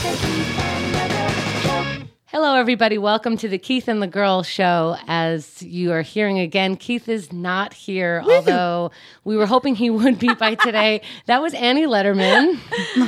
Hello, everybody. Welcome to the Keith and the Girl Show. As you are hearing again, Keith is not here, although we were hoping he would be by today. That was Annie Letterman.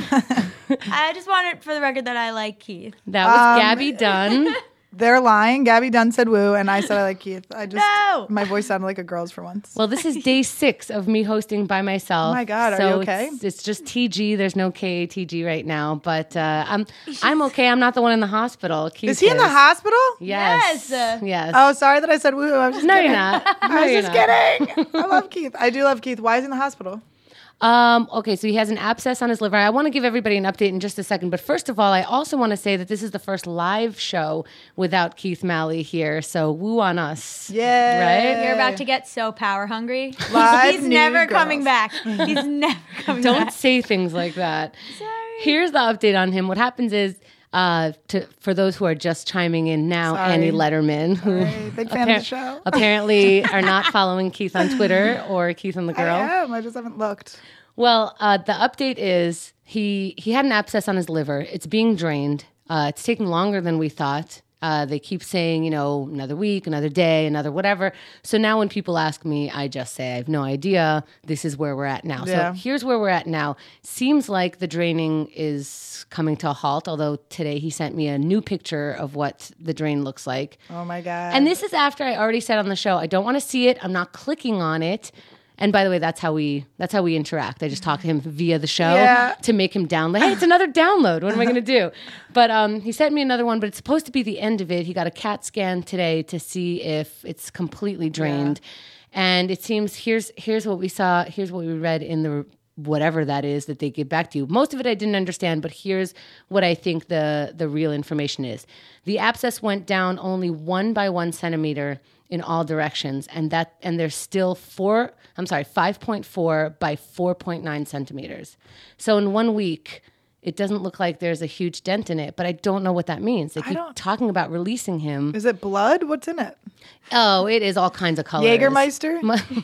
I just wanted for the record that I like Keith. That was Gabby Dunn. They're lying. Gabby Dunn said woo, and I said I like Keith. No! My voice sounded like a girl's for once. Well, this is day 6 of me hosting by myself. Oh my God, are you okay? It's just TG. There's no KATG right now, but I'm okay. I'm not the one in the hospital. Keith Is he in the hospital? Yes. Yes. Yes. Oh, sorry that I said woo. I was just No, kidding. you're not. No, I was you're just not. kidding. I love Keith. I do love Keith. Why is he in the hospital? Okay, so he has an abscess on his liver. I want to give everybody an update in just a second, but first of all, I also want to say that this is the first live show without Keith Malley here, so woo on us. Yeah. Right? You're about to get so power hungry. Live He's new never girls. coming back. He's never coming Don't back. say things like that. Sorry. Here's the update on him. What happens is, for those who are just chiming in now, Sorry. Annie Letterman, who Sorry, big fan of the show. apparently are not following Keith on Twitter or Keith and the Girl. I am. I just haven't looked. Well, the update is he had an abscess on his liver. It's being drained. It's taking longer than we thought. They keep saying, another week, another day, another whatever. So now when people ask me, I just say, I have no idea. This is where we're at now. Yeah. So here's where we're at now. Seems like the draining is coming to a halt, although today he sent me a new picture of what the drain looks like. Oh my God. And this is after I already said on the show, I don't want to see it. I'm not clicking on it. And by the way, that's how we interact. I just talk to him via the show to make him download. Hey, it's another download. What am I going to do? But he sent me another one, but it's supposed to be the end of it. He got a CAT scan today to see if it's completely drained. Yeah. And it seems here's what we saw. Here's what we read in the whatever that is that they give back to you. Most of it I didn't understand, but here's what I think the real information is. The abscess went down only 1 by 1 centimeter in all directions, and there's still 5.4 by 4.9 centimeters. So in 1 week, it doesn't look like there's a huge dent in it, but I don't know what that means. They keep talking about releasing him. Is it blood? What's in it? Oh, it is all kinds of colors. Jägermeister?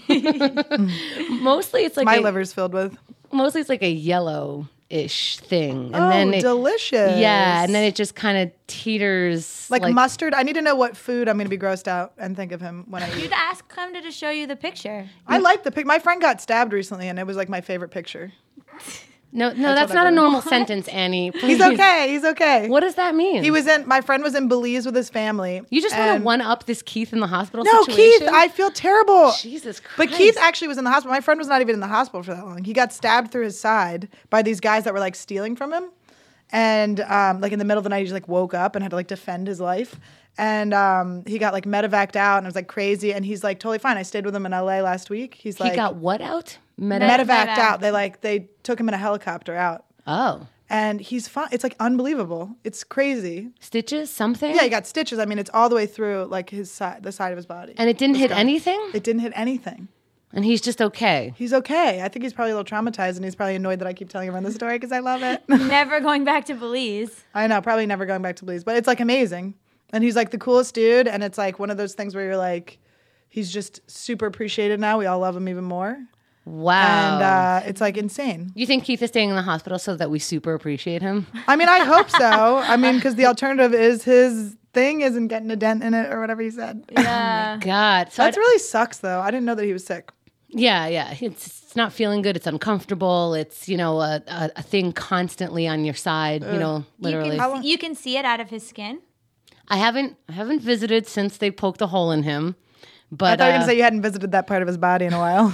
Mostly it's like My liver's filled with. Mostly it's like a yellow-ish thing. And Oh, then delicious. Yeah, and then it just kind of teeters. Like mustard? I need to know what food I'm going to be grossed out and think of him when I eat. You'd ask him to just show you the picture. I like the pic. My friend got stabbed recently, and it was like my favorite picture. No, that's not a normal sentence, Annie. Please. He's okay. He's okay. What does that mean? My friend was in Belize with his family. You just want to one-up this Keith in the hospital No, situation? Keith, I feel terrible. Jesus Christ. But Keith actually was in the hospital. My friend was not even in the hospital for that long. He got stabbed through his side by these guys that were like stealing from him. And like in the middle of the night, he just like woke up and had to like defend his life. And he got like medevaced out and it was like crazy. And he's like totally fine. I stayed with him in LA last week. He's like, He got what out? medevaced out. They took him in a helicopter out. Oh. And he's fine. It's like unbelievable. It's crazy. Stitches? Something? Yeah, he got stitches. I mean, it's all the way through like the side of his body. And it didn't hit gone. anything? It didn't hit anything. And he's just okay. He's okay. I think he's probably a little traumatized, and he's probably annoyed that I keep telling everyone the story because I love it. Never going back to Belize. I know, probably never going back to Belize, but it's like amazing. And he's like the coolest dude, and it's like one of those things where you're like, he's just super appreciated now. We all love him even more. Wow. And it's like insane. You think Keith is staying in the hospital so that we super appreciate him? I mean, I hope so. I mean, because the alternative is his thing isn't getting a dent in it or whatever he said. Yeah. God. So That really sucks, though. I didn't know that he was sick. Yeah. It's not feeling good. It's uncomfortable. It's, a thing constantly on your side, literally. You can see it out of his skin. I haven't visited since they poked a hole in him. But I thought you were going to say you hadn't visited that part of his body in a while.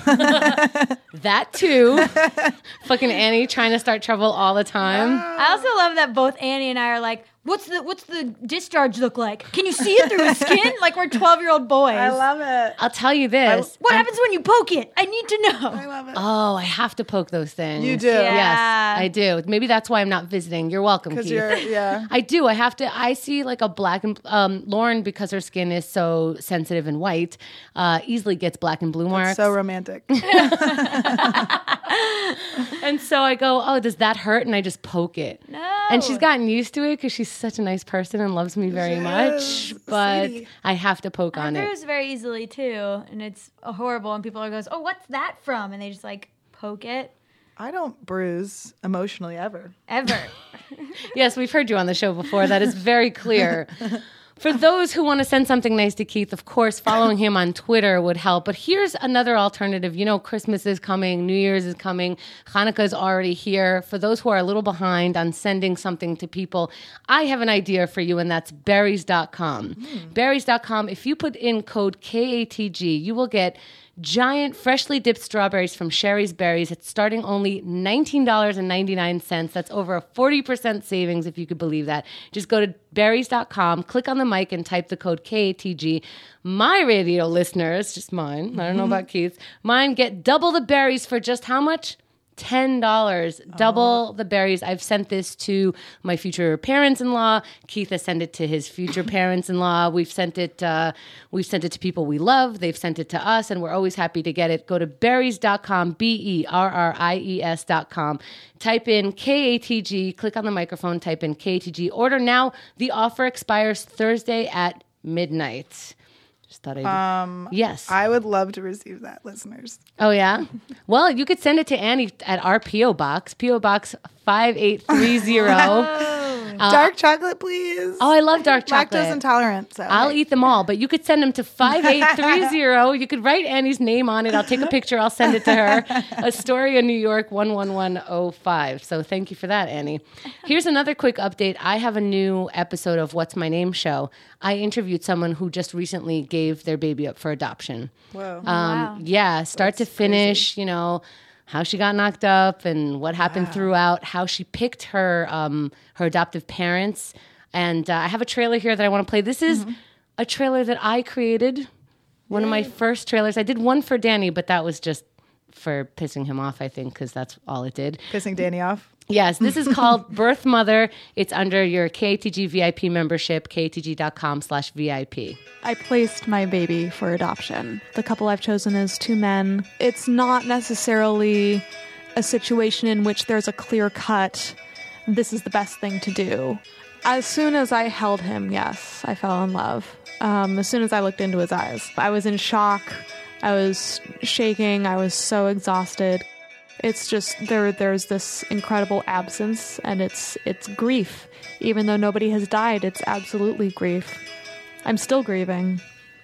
that too. Fucking Annie trying to start trouble all the time. I also love that both Annie and I are like, what's the discharge look like? Can you see it through his skin? Like we're 12-year-old boys. I love it. I'll tell you this. What happens when you poke it? I need to know. I love it. Oh, I have to poke those things. You do. Yeah. Yes, I do. Maybe that's why I'm not visiting. You're welcome, Keith. Yeah. I do. I have to. I see like a black and Lauren, because her skin is so sensitive and white, easily gets black and blue marks. So romantic. And so I go, oh, does that hurt? And I just poke it. No. And she's gotten used to it because she's such a nice person and loves me very much. But sweetie. I have to poke on I it. bruise very easily too, and it's horrible. And people are goes, oh, what's that from? And they just like poke it. I don't bruise emotionally ever. Ever. Yes, we've heard you on the show before. That is very clear. For those who want to send something nice to Keith, of course, following him on Twitter would help. But here's another alternative. You know, Christmas is coming, New Year's is coming, Hanukkah is already here. For those who are a little behind on sending something to people, I have an idea for you, and that's berries.com. Berries.com, if you put in code KATG, you will get giant freshly dipped strawberries from Sherry's Berries. It's starting only $19.99. That's over a 40% savings, if you could believe that. Just go to berries.com, click on the mic, and type the code KATG. My radio listeners, just mine, I don't know about Keith's, mine get double the berries for just how much? $10. Double the berries. I've sent this to my future parents-in-law. Keith has sent it to his future parents-in-law. We've sent it to people we love. They've sent it to us, and we're always happy to get it. Go to berries.com, berries.com. Type in KATG, click on the microphone, type in KATG. Order now. The offer expires Thursday at midnight. Just thought I'd... Yes. I would love to receive that, listeners. Oh, yeah? Well, you could send it to Annie at our P.O. Box, P.O. Box 5830. Dark chocolate, please. Oh, I love dark chocolate. Lactose intolerant. So I'll eat them all, but you could send them to 5830. You could write Annie's name on it. I'll take a picture. I'll send it to her. Astoria, New York, 11105. So thank you for that, Annie. Here's another quick update. I have a new episode of What's My Name show. I interviewed someone who just recently gave their baby up for adoption. Whoa. Wow. Yeah, start to finish, you know, how she got knocked up and what happened throughout, how she picked her her adoptive parents. And I have a trailer here that I want to play. This is a trailer that I created, one of my first trailers. I did one for Danny, but that was just for pissing him off, I think, because that's all it did. Pissing Danny off? Yes, this is called Birth Mother. It's under your KATG VIP membership, katg.com/VIP. I placed my baby for adoption. The couple I've chosen is two men. It's not necessarily a situation in which there's a clear cut, this is the best thing to do. As soon as I held him, yes, I fell in love. As soon as I looked into his eyes, I was in shock. I was shaking. I was so exhausted. It's just there's this incredible absence, and it's grief. Even though nobody has died, it's absolutely grief. I'm still grieving.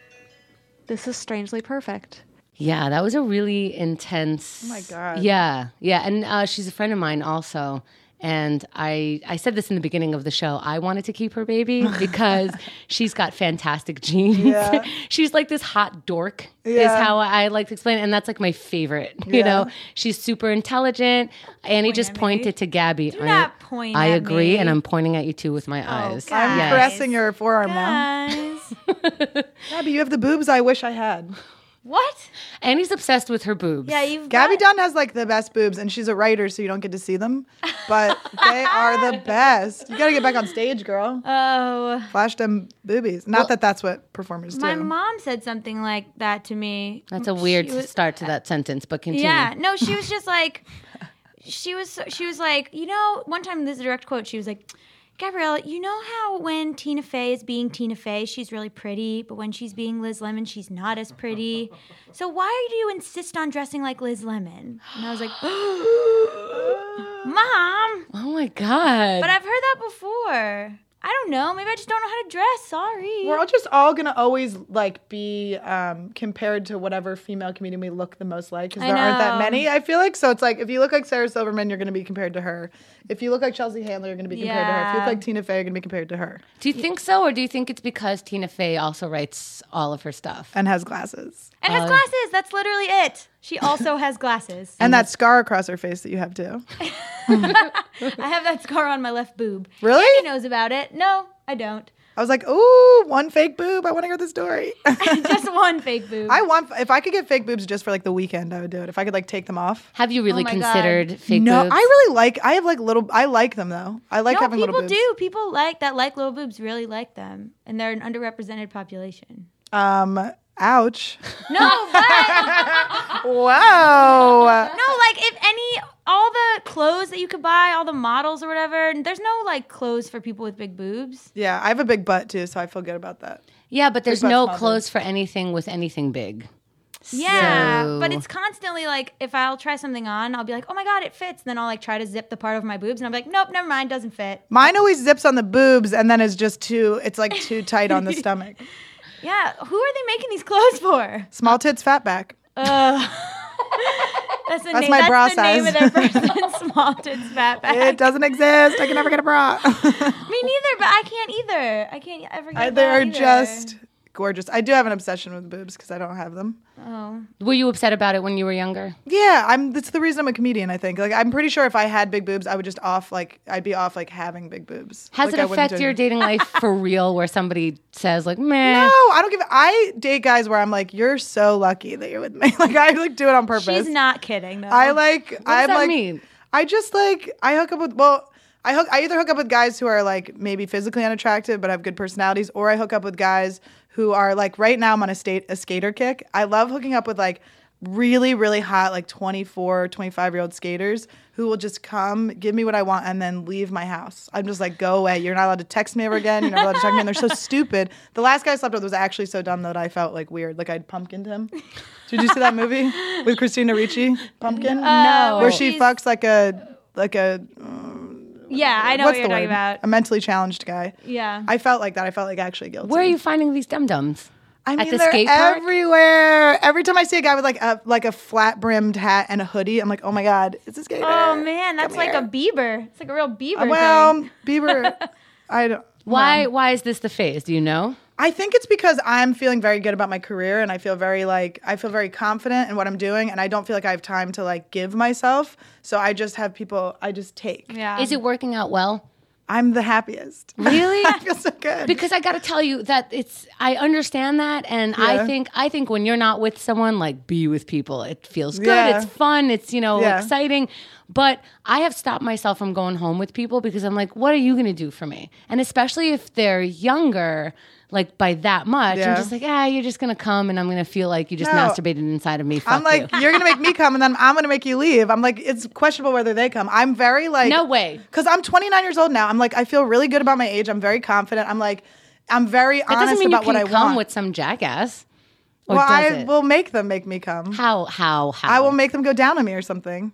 This is strangely perfect. Yeah, that was a really intense... Oh my God. Yeah. And she's a friend of mine also. And I said this in the beginning of the show. I wanted to keep her baby because she's got fantastic genes. Yeah. She's like this hot dork is how I like to explain it. And that's like my favorite. You know, she's super intelligent. Annie just pointed to Gabby. Do not point I at agree. me. And I'm pointing at you too with my eyes. I'm Guys. pressing your forearm now. Guys. Gabby, you have the boobs I wish I had. What? Annie's obsessed with her boobs. Yeah, you've Gabby got... Dunn has like the best boobs, and she's a writer, so you don't get to see them. But they are the best. You gotta get back on stage, girl. Oh. Flash them boobies. Not that that's what performers do. My mom said something like that to me. That's a weird start to that sentence, but continue. Yeah, no, she was just like, she was like, you know, one time, this is a direct quote, she was like, Gabriella, you know how when Tina Fey is being Tina Fey, she's really pretty, but when she's being Liz Lemon, she's not as pretty. So why do you insist on dressing like Liz Lemon? And I was like, Mom. Oh my God. But I've heard that before. I don't know. Maybe I just don't know how to dress. Sorry. We're all just all gonna always like be compared to whatever female comedian we look the most like, because there aren't that many. I feel like so. It's like if you look like Sarah Silverman, you're gonna be compared to her. If you look like Chelsea Handler, you're gonna be compared to her. If you look like Tina Fey, you're gonna be compared to her. Do you think so, or do you think it's because Tina Fey also writes all of her stuff? And has glasses. And has glasses. That's literally it. She also has glasses. And that scar across her face that you have too. I have that scar on my left boob. Really? Andy knows about it. No, I don't. I was like, ooh, one fake boob. I want to hear the story. Just one fake boob. If I could get fake boobs just for like the weekend, I would do it. If I could like take them off. Have you really my considered God. fake No, boobs? I like them though. I like having little boobs. People do. People like little boobs really like them. And they're an underrepresented population. Ouch. No, but Whoa. no, like all the clothes that you could buy, all the models or whatever, there's no like clothes for people with big boobs. Yeah, I have a big butt too, so I feel good about that. Yeah, but there's Big butt, no small clothes for anything with anything big. Yeah, So- but it's constantly like if I'll try something on, I'll be like, oh my God, it fits. And then I'll like try to zip the part over my boobs and I'm like, nope, never mind, doesn't fit. Mine always zips on the boobs and then is just it's like too tight on the stomach. Yeah, who are they making these clothes for? Small tits, fat back. That's my bra the name size. of their person, small tits, fat back. It doesn't exist. I can never get a bra. Me neither, but I can't either. I can't ever get a They bra are either. just gorgeous. I do have an obsession with boobs because I don't have them. Oh. Were you upset about it when you were younger? Yeah, that's the reason I'm a comedian. I think. Like, I'm pretty sure if I had big boobs, I would just I'd be off like having big boobs. Has Like, it I wouldn't affect do your anything. dating life for real where somebody says like, meh? No, I don't give. I date guys where I'm like, you're so lucky that you're with me. Like, I like do it on purpose. She's not kidding, though. I like. What does I'm that like. mean? I just like. I hook up with. Well, I either hook up with guys who are like maybe physically unattractive but have good personalities, or I hook up with guys who are like right now I'm on a skater kick. I love hooking up with like really, really hot, like 24, 25-year-old skaters who will just come, give me what I want, and then leave my house. I'm just like, go away. You're not allowed to text me ever again. You're not allowed to talk to me. And they're so stupid. The last guy I slept with was actually so dumb that I felt like weird. Like I'd pumpkined him. Did you see that movie with Christina Ricci? Pumpkin? No. Where she she's- fucks like a Yeah, I know what's what you're the talking word? about. A mentally challenged guy. Yeah. I felt like that. I felt like actually guilty. Where are you finding these dum-dums? I mean, At the they're skate park? everywhere. Every time I see a guy with like a flat brimmed hat and a hoodie, I'm like, oh my god, it's a skater. Oh man, that's Come like here. a Bieber. It's like a real Bieber thing. Well, Bieber. I don't. Why is this the phase? Do you know? I think it's because I'm feeling very good about my career and I feel very confident in what I'm doing and I don't feel like I have time to like give myself. So I just have people I just take. Yeah. Is it working out well? I'm the happiest. Really? I feel so good. Because I got to tell you that I understand that, and Yeah. I think when you're not with someone, like be with people. It feels good. Yeah. It's fun. It's Yeah. exciting. But I have stopped myself from going home with people because I'm like, what are you going to do for me? And especially if they're younger, like by that much, Yeah. I'm just like, you're just going to come, and I'm going to feel like you just No. masturbated inside of me. Fuck I'm like, you. you're gonna make me come, and then I'm gonna make you leave. I'm like, it's questionable whether they come. I'm very like, No way. because I'm 29 years old now. I'm like, I feel really good about my age. I'm very confident. I'm like, I'm very That doesn't honest mean you about what I can come want. with some jackass. Or well, does I it? will make them make me come. How? I will make them go down on me or something.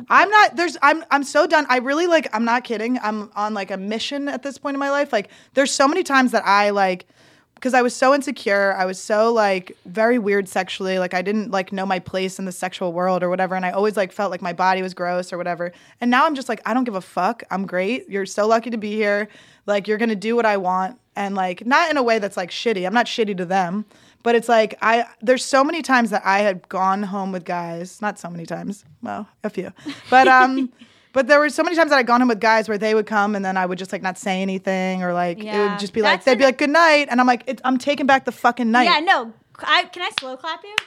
I'm so done. I really like, I'm not kidding. I'm on like a mission at this point in my life. Like there's so many times that I like, because I was so insecure. I was so like very weird sexually. Like I didn't like know my place in the sexual world or whatever. And I always like felt like my body was gross or whatever. And now I'm just like, I don't give a fuck. I'm great. You're so lucky to be here. Like you're going to do what I want. And like, not in a way that's like shitty. I'm not shitty to them. But it's like, there's so many times that I had gone home with guys. Not so many times. Well, a few. But but there were so many times that I'd gone home with guys where they would come and then I would just like not say anything or like it Yeah. would just be like, That's they'd be like, good night. And I'm like, I'm taking back the fucking night. Yeah, no. Can I slow clap you?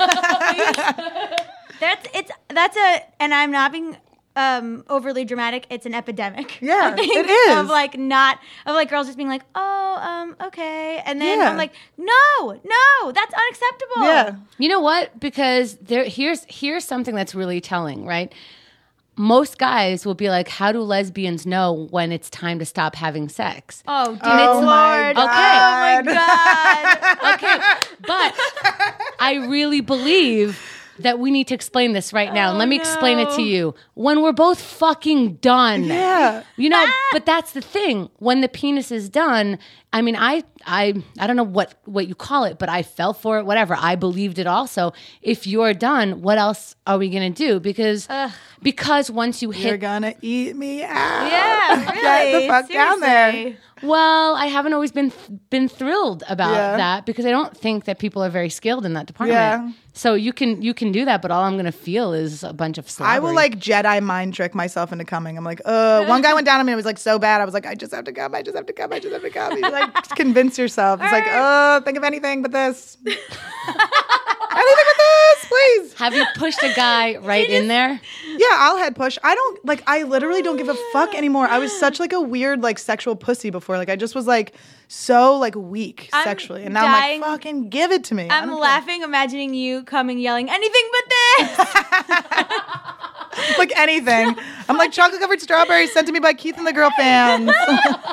And I'm not being overly dramatic. It's an epidemic. Yeah, I think, it is. of like girls just being like, okay, and then Yeah. I'm like, no, that's unacceptable. Yeah. You know what? Because here's something that's really telling, right? Most guys will be like, how do lesbians know when it's time to stop having sex? Oh, dear Oh my Lord. God. Oh my God. Okay, but I really believe that we need to explain this right now. And let me explain it to you. When we're both fucking done. Yeah. You know, but that's the thing. When the penis is done, I mean, I don't know what you call it, but I fell for it, whatever. I believed it also. If you're done, what else are we going to do? Because once you You're hit, gonna eat me out. Yeah, really. Get the fuck down there. Seriously. well, I haven't always been thrilled about Yeah. that because I don't think that people are very skilled in that department. Yeah. So you can do that, but all I'm going to feel is a bunch of slobbery. I will like Jedi mind trick myself into coming. I'm like, one guy went down on me. It was like so bad. I was like, I just have to come. I just have to come. I just have to come. You like just convince yourself. It's like, think of anything but this. Anything but this, please. Have you pushed a guy right in there? Yeah, I'll head push. I literally don't give a fuck anymore. I was such like a weird like sexual pussy before. Like I just was like so like weak I'm sexually. And now dying. I'm like, fucking give it to me. I I'm don't care. laughing, imagining you coming yelling, anything but this. Like anything. I'm like chocolate covered strawberries sent to me by Keith and the Girl fans.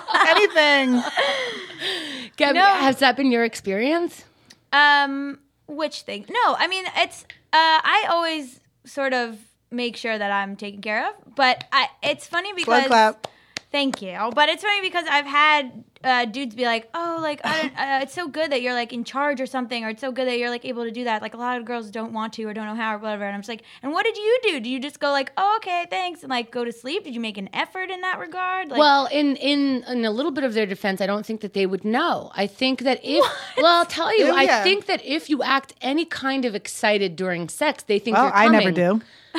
Anything. Gabby, No. has that been your experience? Which thing? No, I mean, it's, I always sort of make sure that I'm taken care of, but it's funny because... Slow clap. Thank you. But it's funny because I've had dudes be like, oh, like, it's so good that you're, like, in charge or something, or it's so good that you're, like, able to do that. Like, a lot of girls don't want to or don't know how or whatever. And I'm just like, and what did you do? Do you just go, like, oh, okay, thanks, and, like, go to sleep? Did you make an effort in that regard? Like, well, in a little bit of their defense, I don't think that they would know. I think that if... Well, I'll tell you. Yeah. I think that if you act any kind of excited during sex, they think Well, you're coming. I never do.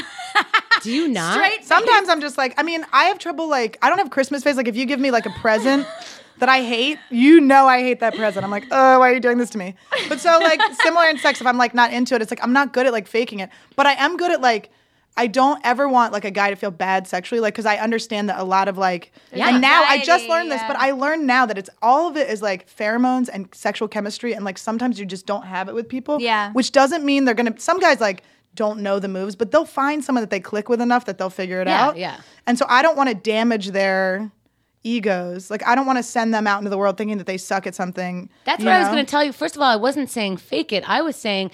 Do you not? Sometimes I'm just like, I mean, I have trouble, like, I don't have Christmas face. Like, if you give me, like, a present that I hate, you know I hate that present. I'm like, oh, why are you doing this to me? But so, like, similar in sex, if I'm, like, not into it, it's like, I'm not good at, like, faking it. But I am good at, like, I don't ever want, like, a guy to feel bad sexually, like, because I understand that a lot of, like, and now I just learned this, but I learned now that it's all of it is, like, pheromones and sexual chemistry, and, like, sometimes you just don't have it with people. Yeah. Which doesn't mean they're going to, some guys, like, don't know the moves, but they'll find someone that they click with enough that they'll figure it out. Yeah. And so I don't want to damage their egos. Like, I don't want to send them out into the world thinking that they suck at something. That's what I was going to tell you. First of all, I wasn't saying fake it. I was saying,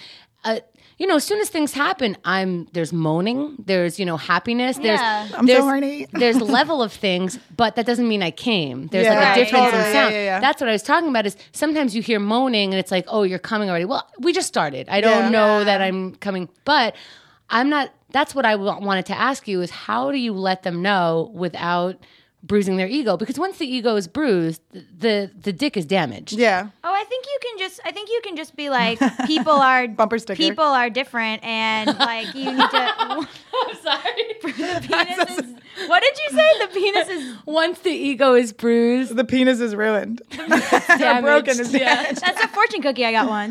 as soon as things happen, there's moaning, there's, happiness, I'm so horny. There's level of things, but that doesn't mean I came. There's Yeah. like a difference in Totally. sound. Yeah. That's what I was talking about is sometimes you hear moaning and it's like, oh, you're coming already. Well, we just started. I don't know that I'm coming, but I'm not, that's what I wanted to ask you is how do you let them know without bruising their ego? Because once the ego is bruised, the dick is damaged. Yeah. oh, I think you can just be like, people are Bumper sticker. people are different, and like you need to. I'm sorry. The penis is. What did you say? The penis is. Once the ego is bruised, The penis is ruined. damaged. Broken is damaged. That's a fortune cookie I got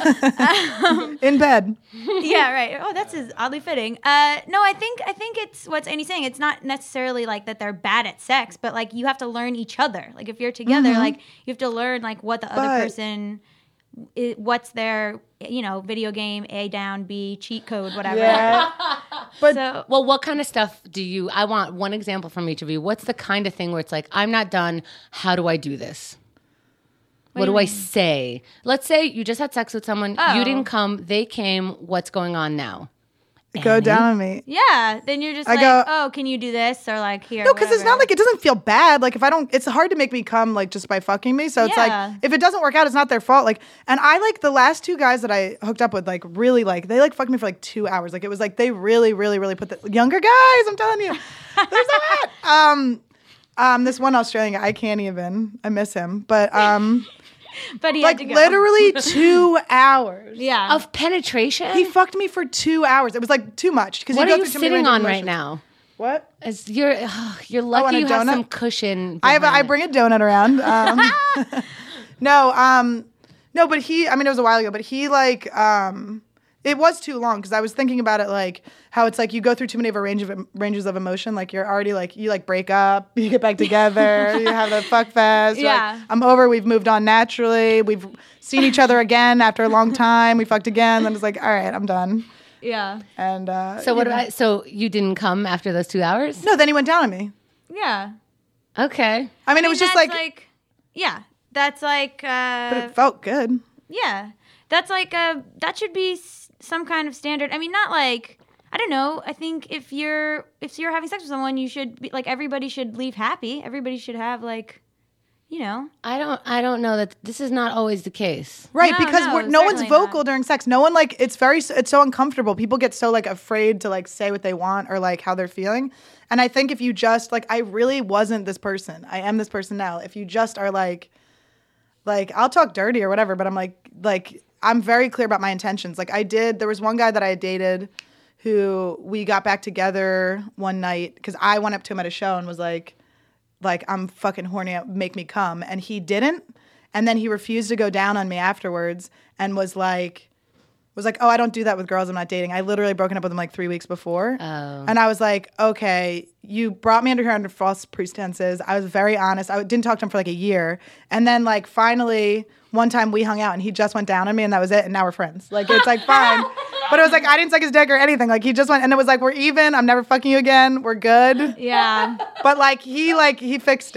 once. In bed. Yeah, right. Oh, that's oddly fitting. No, I think it's what's Annie's saying. It's not necessarily like that they're bad at sex, but like you have to learn each other. Like if you're together, like you have to learn like what the other person, what's their video game A down B cheat code whatever. Yeah. But So Well, what kind of stuff I want one example from each of you. What's the kind of thing where it's like, I'm not done. How do I do this? What do I say? Let's say you just had sex with someone. You didn't come. They came. What's going on now? go down on me. yeah, then you're just I like, go- oh, can you do this or like here? No, because it's whatever. not like it doesn't feel bad. Like if I don't, it's hard to make me come like just by fucking me. So it's Yeah. like if it doesn't work out, it's not their fault. Like, and I like the last two guys that I hooked up with, like really like they like fucked me for like 2 hours. Like it was like they really, really, really put the younger guys. I'm telling you, they're so hot. This one Australian guy, I can't even. I miss him, but But he like had to go. literally 2 hours. Yeah. Of penetration? He fucked me for 2 hours. It was like too much because What are you sitting on right now? What? As you're on lucky a you have donut? some cushion. I behind it. bring a donut around. No, but he, I mean, it was a while ago, but he like, it was too long because I was thinking about it like how it's like you go through too many of a ranges of emotion. Like you're already like, you like break up, you get back together, you have the fuck fest. You're Yeah. like, I'm over, we've moved on naturally. We've seen each other again after a long time. We fucked again. Then it's like, all right, I'm done. Yeah. And So what? So you didn't come after those 2 hours? No, then he went down on me. Yeah. Okay. I mean, it was just that's like, yeah. That's like, but it felt good. yeah. That's like, that should be some kind of standard. I mean, not like, I don't know. I think if you're having sex with someone, you should be like, everybody should leave happy. Everybody should have like, I don't know that this is not always the case. Right, No, because no, no one's certainly vocal not. during sex. No one like it's so uncomfortable. People get so like afraid to like say what they want or like how they're feeling. And I think if you just like I really wasn't this person. I am this person now. If you just are like I'll talk dirty or whatever, but I'm like I'm very clear about my intentions. Like there was one guy that I had dated who we got back together one night because I went up to him at a show and was like I'm fucking horny, make me come. And he didn't. And then he refused to go down on me afterwards and was like, oh, I don't do that with girls I'm not dating. I literally broken up with him like 3 weeks before. Oh. And I was like, okay, you brought me under here under false pretenses. I was very honest. I didn't talk to him for like a year. And then like finally one time we hung out and he just went down on me and that was it. And now we're friends. Like it's like fine. But it was like, I didn't suck his dick or anything. Like he just went and it was like, we're even. I'm never fucking you again. We're good. yeah. But he fixed it.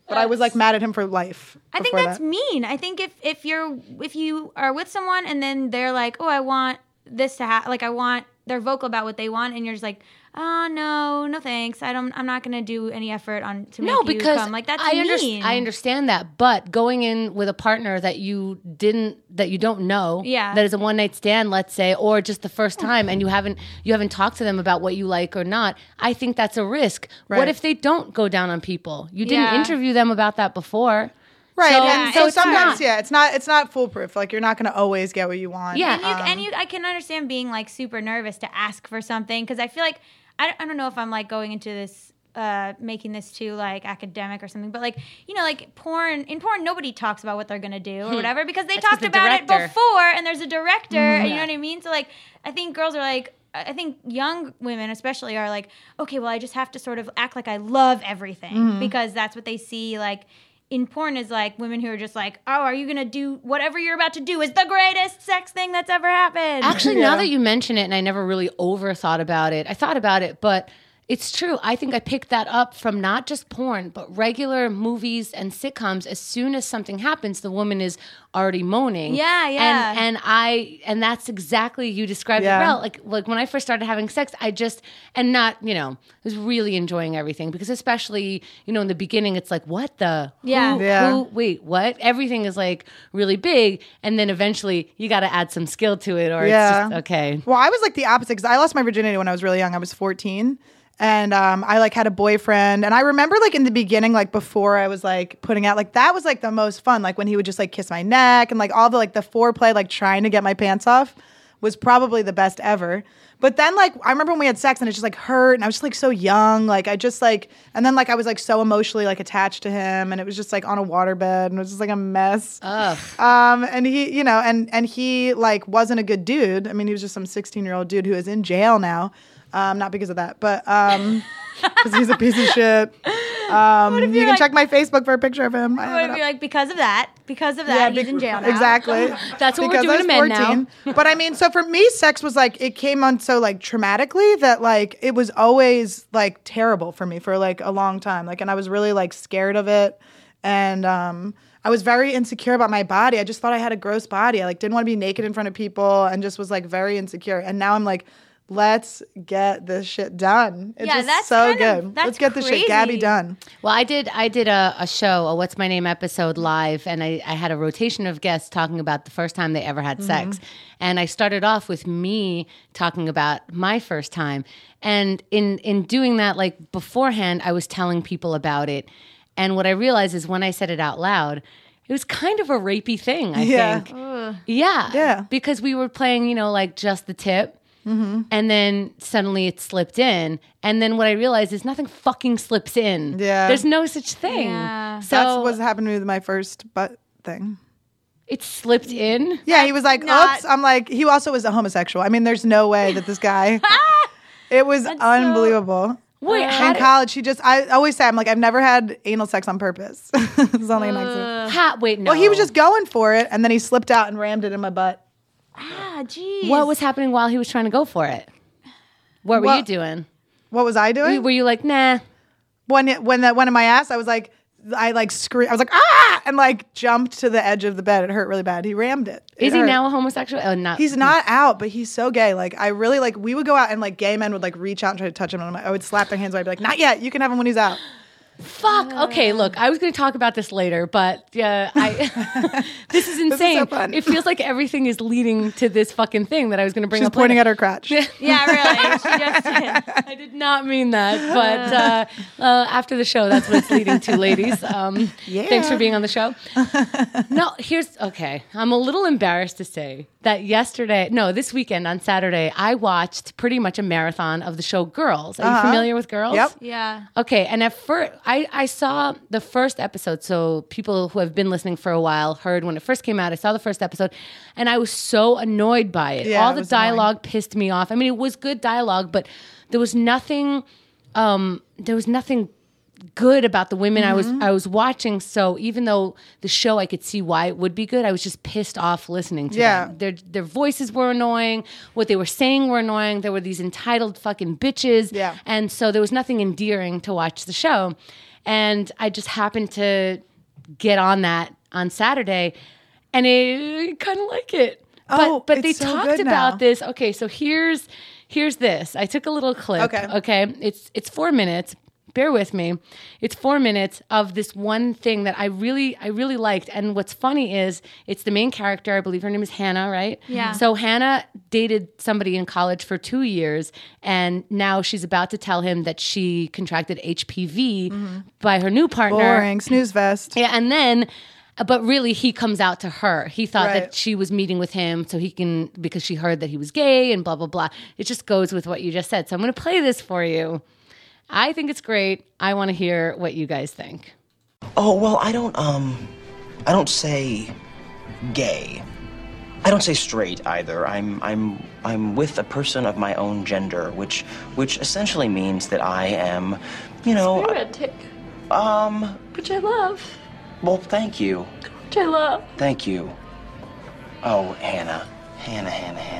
but I was like mad at him for life. I think that's mean. I think if you are with someone and then they're like, oh, I want this to happen, like I want, they're vocal about what they want, and you're just like, oh no thanks, I'm not gonna do any effort to make you come. Like that's mean. I understand that, but going in with a partner that you don't know, that is a one night stand, let's say, or just the first time, and you haven't talked to them about what you like or not, I think that's a risk. Right. What if they don't go down on people? You didn't interview them about that before. Right, so sometimes, it's not foolproof. Like you're not going to always get what you want. Yeah, and I can understand being like super nervous to ask for something, because I feel like I don't know if I'm like going into this making this too like academic or something, but like like in porn nobody talks about what they're going to do or whatever, because they talked about it before, and there's a director, and you know what I mean. So like I think girls are like, I think young women especially are like, okay, well I just have to sort of act like I love everything because that's what they see like. In porn is like women who are just like, oh, are you going to do whatever you're about to do is the greatest sex thing that's ever happened. Actually, now that you mention it, and I never really overthought about it, I thought about it, but it's true. I think I picked that up from not just porn, but regular movies and sitcoms. As soon as something happens, the woman is already moaning. Yeah. And that's exactly, you described it well. Like when I first started having sex, I was really enjoying everything, because especially, in the beginning, it's like, what the? Who, wait, what? Everything is like really big. And then eventually you got to add some skill to it, or it's just, okay. Well, I was like the opposite, because I lost my virginity when I was really young. I was 14. And I like had a boyfriend, and I remember like in the beginning, like before I was like putting out, like that was like the most fun. Like when he would just like kiss my neck, and like all the like the foreplay, like trying to get my pants off, was probably the best ever. But then like I remember when we had sex and it just like hurt, and I was just like so young, like I just like, and then like I was like so emotionally like attached to him, and it was just like on a waterbed, and it was just like a mess. Ugh. And he, and he like wasn't a good dude. I mean, he was just some 16-year-old dude who is in jail now. Not because of that, but because he's a piece of shit. You can check my Facebook for a picture of him. What if you're like, because of that, he's in jail now. Exactly. That's what we're doing to men now. But I mean, so for me, sex was like, it came on so like traumatically that like it was always like terrible for me for like a long time. Like, and I was really like scared of it. And I was very insecure about my body. I just thought I had a gross body. I like didn't want to be naked in front of people, and just was like very insecure. And now I'm like, let's get this shit done. It's just so good. Let's get this shit Gabby done. Well, I did a show, a What's My Name episode live, and I had a rotation of guests talking about the first time they ever had sex. And I started off with me talking about my first time. And in doing that, like beforehand, I was telling people about it. And what I realized is when I said it out loud, it was kind of a rapey thing, I think. Yeah. Because we were playing, like just the tip. And then suddenly it slipped in. And then what I realized is nothing fucking slips in. Yeah. There's no such thing. Yeah. So that's what's happened to me with my first butt thing. It slipped in? Yeah, he was like, oops. I'm like, he also was a homosexual. I mean, there's no way that this guy, it was unbelievable. Wait, in college, I always say, I'm like, I've never had anal sex on purpose. It's only an accident. Wait, no. Well, he was just going for it, and then he slipped out and rammed it in my butt. Geez. What was happening while he was trying to go for it? What were you doing? What was I doing? Were you like, nah? When that went in my ass, I was like, screamed. I was like, ah! And like jumped to the edge of the bed. It hurt really bad. He rammed it. Is he now a homosexual? Oh, not. He's not out, but he's so gay. Like I really like. We would go out and like gay men would like reach out and try to touch him, and I would slap their hands away. I'd be like, not yet. You can have him when he's out. Fuck. Okay, look, I was going to talk about this later, but this is insane. This is so fun. It feels like everything is leading to this fucking thing that I was going to bring up. She's pointing at her crotch. Yeah, really. She just did. I did not mean that, but after the show, that's what it's leading to, ladies. Thanks for being on the show. No, okay. I'm a little embarrassed to say that this weekend on Saturday, I watched pretty much a marathon of the show Girls. Are you familiar with Girls? Yep. Yeah. Okay, and at first, I saw the first episode, so people who have been listening for a while heard when it first came out. I saw the first episode, and I was so annoyed by it. Yeah, all the dialogue pissed me off. I mean, it was good dialogue, but there was nothing good about the women I was watching. So even though the show, I could see why it would be good, I was just pissed off listening to them. Their voices were annoying. What they were saying were annoying. There were these entitled fucking bitches. Yeah. And so there was nothing endearing to watch the show. And I just happened to get on that on Saturday, and I kind of like it. But they it's so talked good about now. this. Okay, so here's this. I took a little clip. Okay. It's 4 minutes. Bear with me. It's 4 minutes of this one thing that I really liked. And what's funny is it's the main character. I believe her name is Hannah, right? Yeah. So Hannah dated somebody in college for 2 years, and now she's about to tell him that she contracted HPV by her new partner. Boring. Snooze vest. Yeah, and then, but really, he comes out to her. He thought Right. that she was meeting with him so he can, because she heard that he was gay and blah, blah, blah. It just goes with what you just said. So I'm going to play this for you. I think it's great. I want to hear what you guys think. Oh, well, I don't say gay. I don't say straight either. I'm with a person of my own gender, which essentially means that I am, romantic. Which I love. Well, thank you. Which I love. Thank you. Oh, Hannah. Hannah.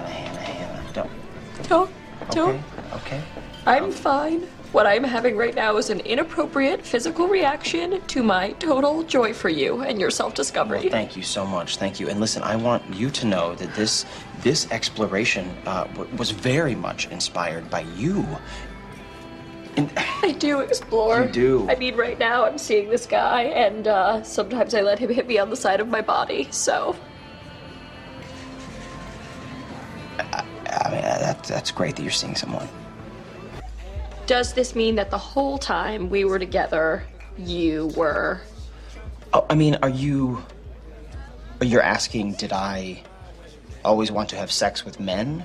Don't. Don't. Okay. I'm fine. What I'm having right now is an inappropriate physical reaction to my total joy for you and your self-discovery. Well, thank you so much. Thank you. And listen, I want you to know that this exploration was very much inspired by you. And I do explore. You do. I mean, right now I'm seeing this guy, and sometimes I let him hit me on the side of my body, so... I mean, that's great that you're seeing someone. Does this mean that the whole time we were together, you were... Oh, I mean, you're asking, did I always want to have sex with men?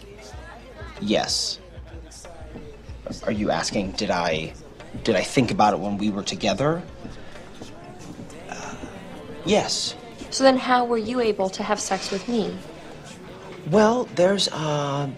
Yes. Are you asking, did I think about it when we were together? Yes. So then how were you able to have sex with me? Well, there's a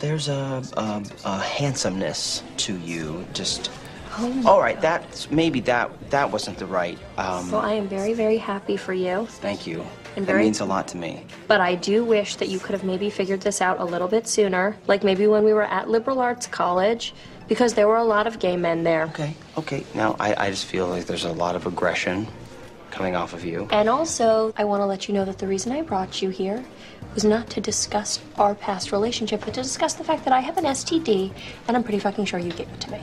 handsomeness to you. Just. All right. That wasn't the right. Well, I am very, very happy for you. Thank you. And That means a lot to me. But I do wish that you could have maybe figured this out a little bit sooner, like maybe when we were at liberal arts college, because there were a lot of gay men there. Okay. Now, I just feel like there's a lot of aggression coming off of you. And also, I want to let you know that the reason I brought you here was not to discuss our past relationship, but to discuss the fact that I have an STD, and I'm pretty fucking sure you gave it to me.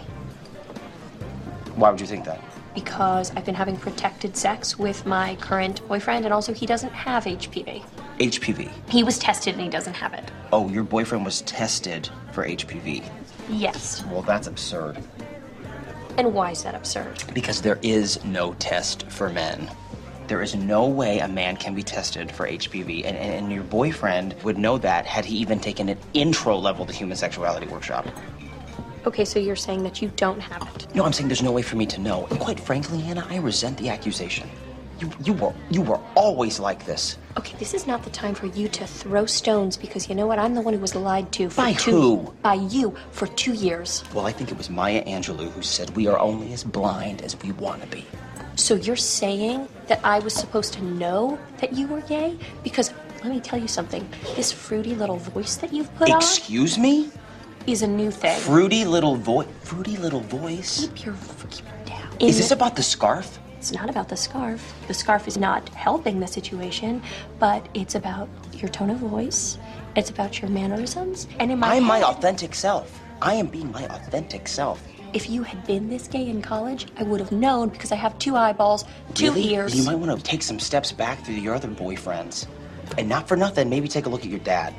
Why would you think that? Because I've been having protected sex with my current boyfriend, and also he doesn't have HPV. HPV. He was tested and he doesn't have it. Oh, your boyfriend was tested for HPV. Yes. Well, that's absurd. And why is that absurd? Because there is no test for men. There is no way a man can be tested for HPV, and your boyfriend would know that had he even taken an intro level to human sexuality workshop. Okay, so you're saying that you don't have it. No, I'm saying there's no way for me to know. And quite frankly, Hannah, I resent the accusation. You were always like this. Okay, this is not the time for you to throw stones, because you know what? I'm the one who was lied to for By who? By you for 2 years. Well, I think it was Maya Angelou who said we are only as blind as we want to be. So you're saying that I was supposed to know that you were gay? Because let me tell you something. This fruity little voice that you've put Excuse me? is a new thing. Fruity little voice? Keep your down. Is this about the scarf? It's not about the scarf. The scarf is not helping the situation, but it's about your tone of voice. It's about your mannerisms. And in my I'm my head, authentic self. I am being my authentic self. if you had been this gay in college, I would have known, because I have 2 eyeballs, 2 Really? ears. You might want to take some steps back through your other boyfriends. And not for nothing, maybe take a look at your dad.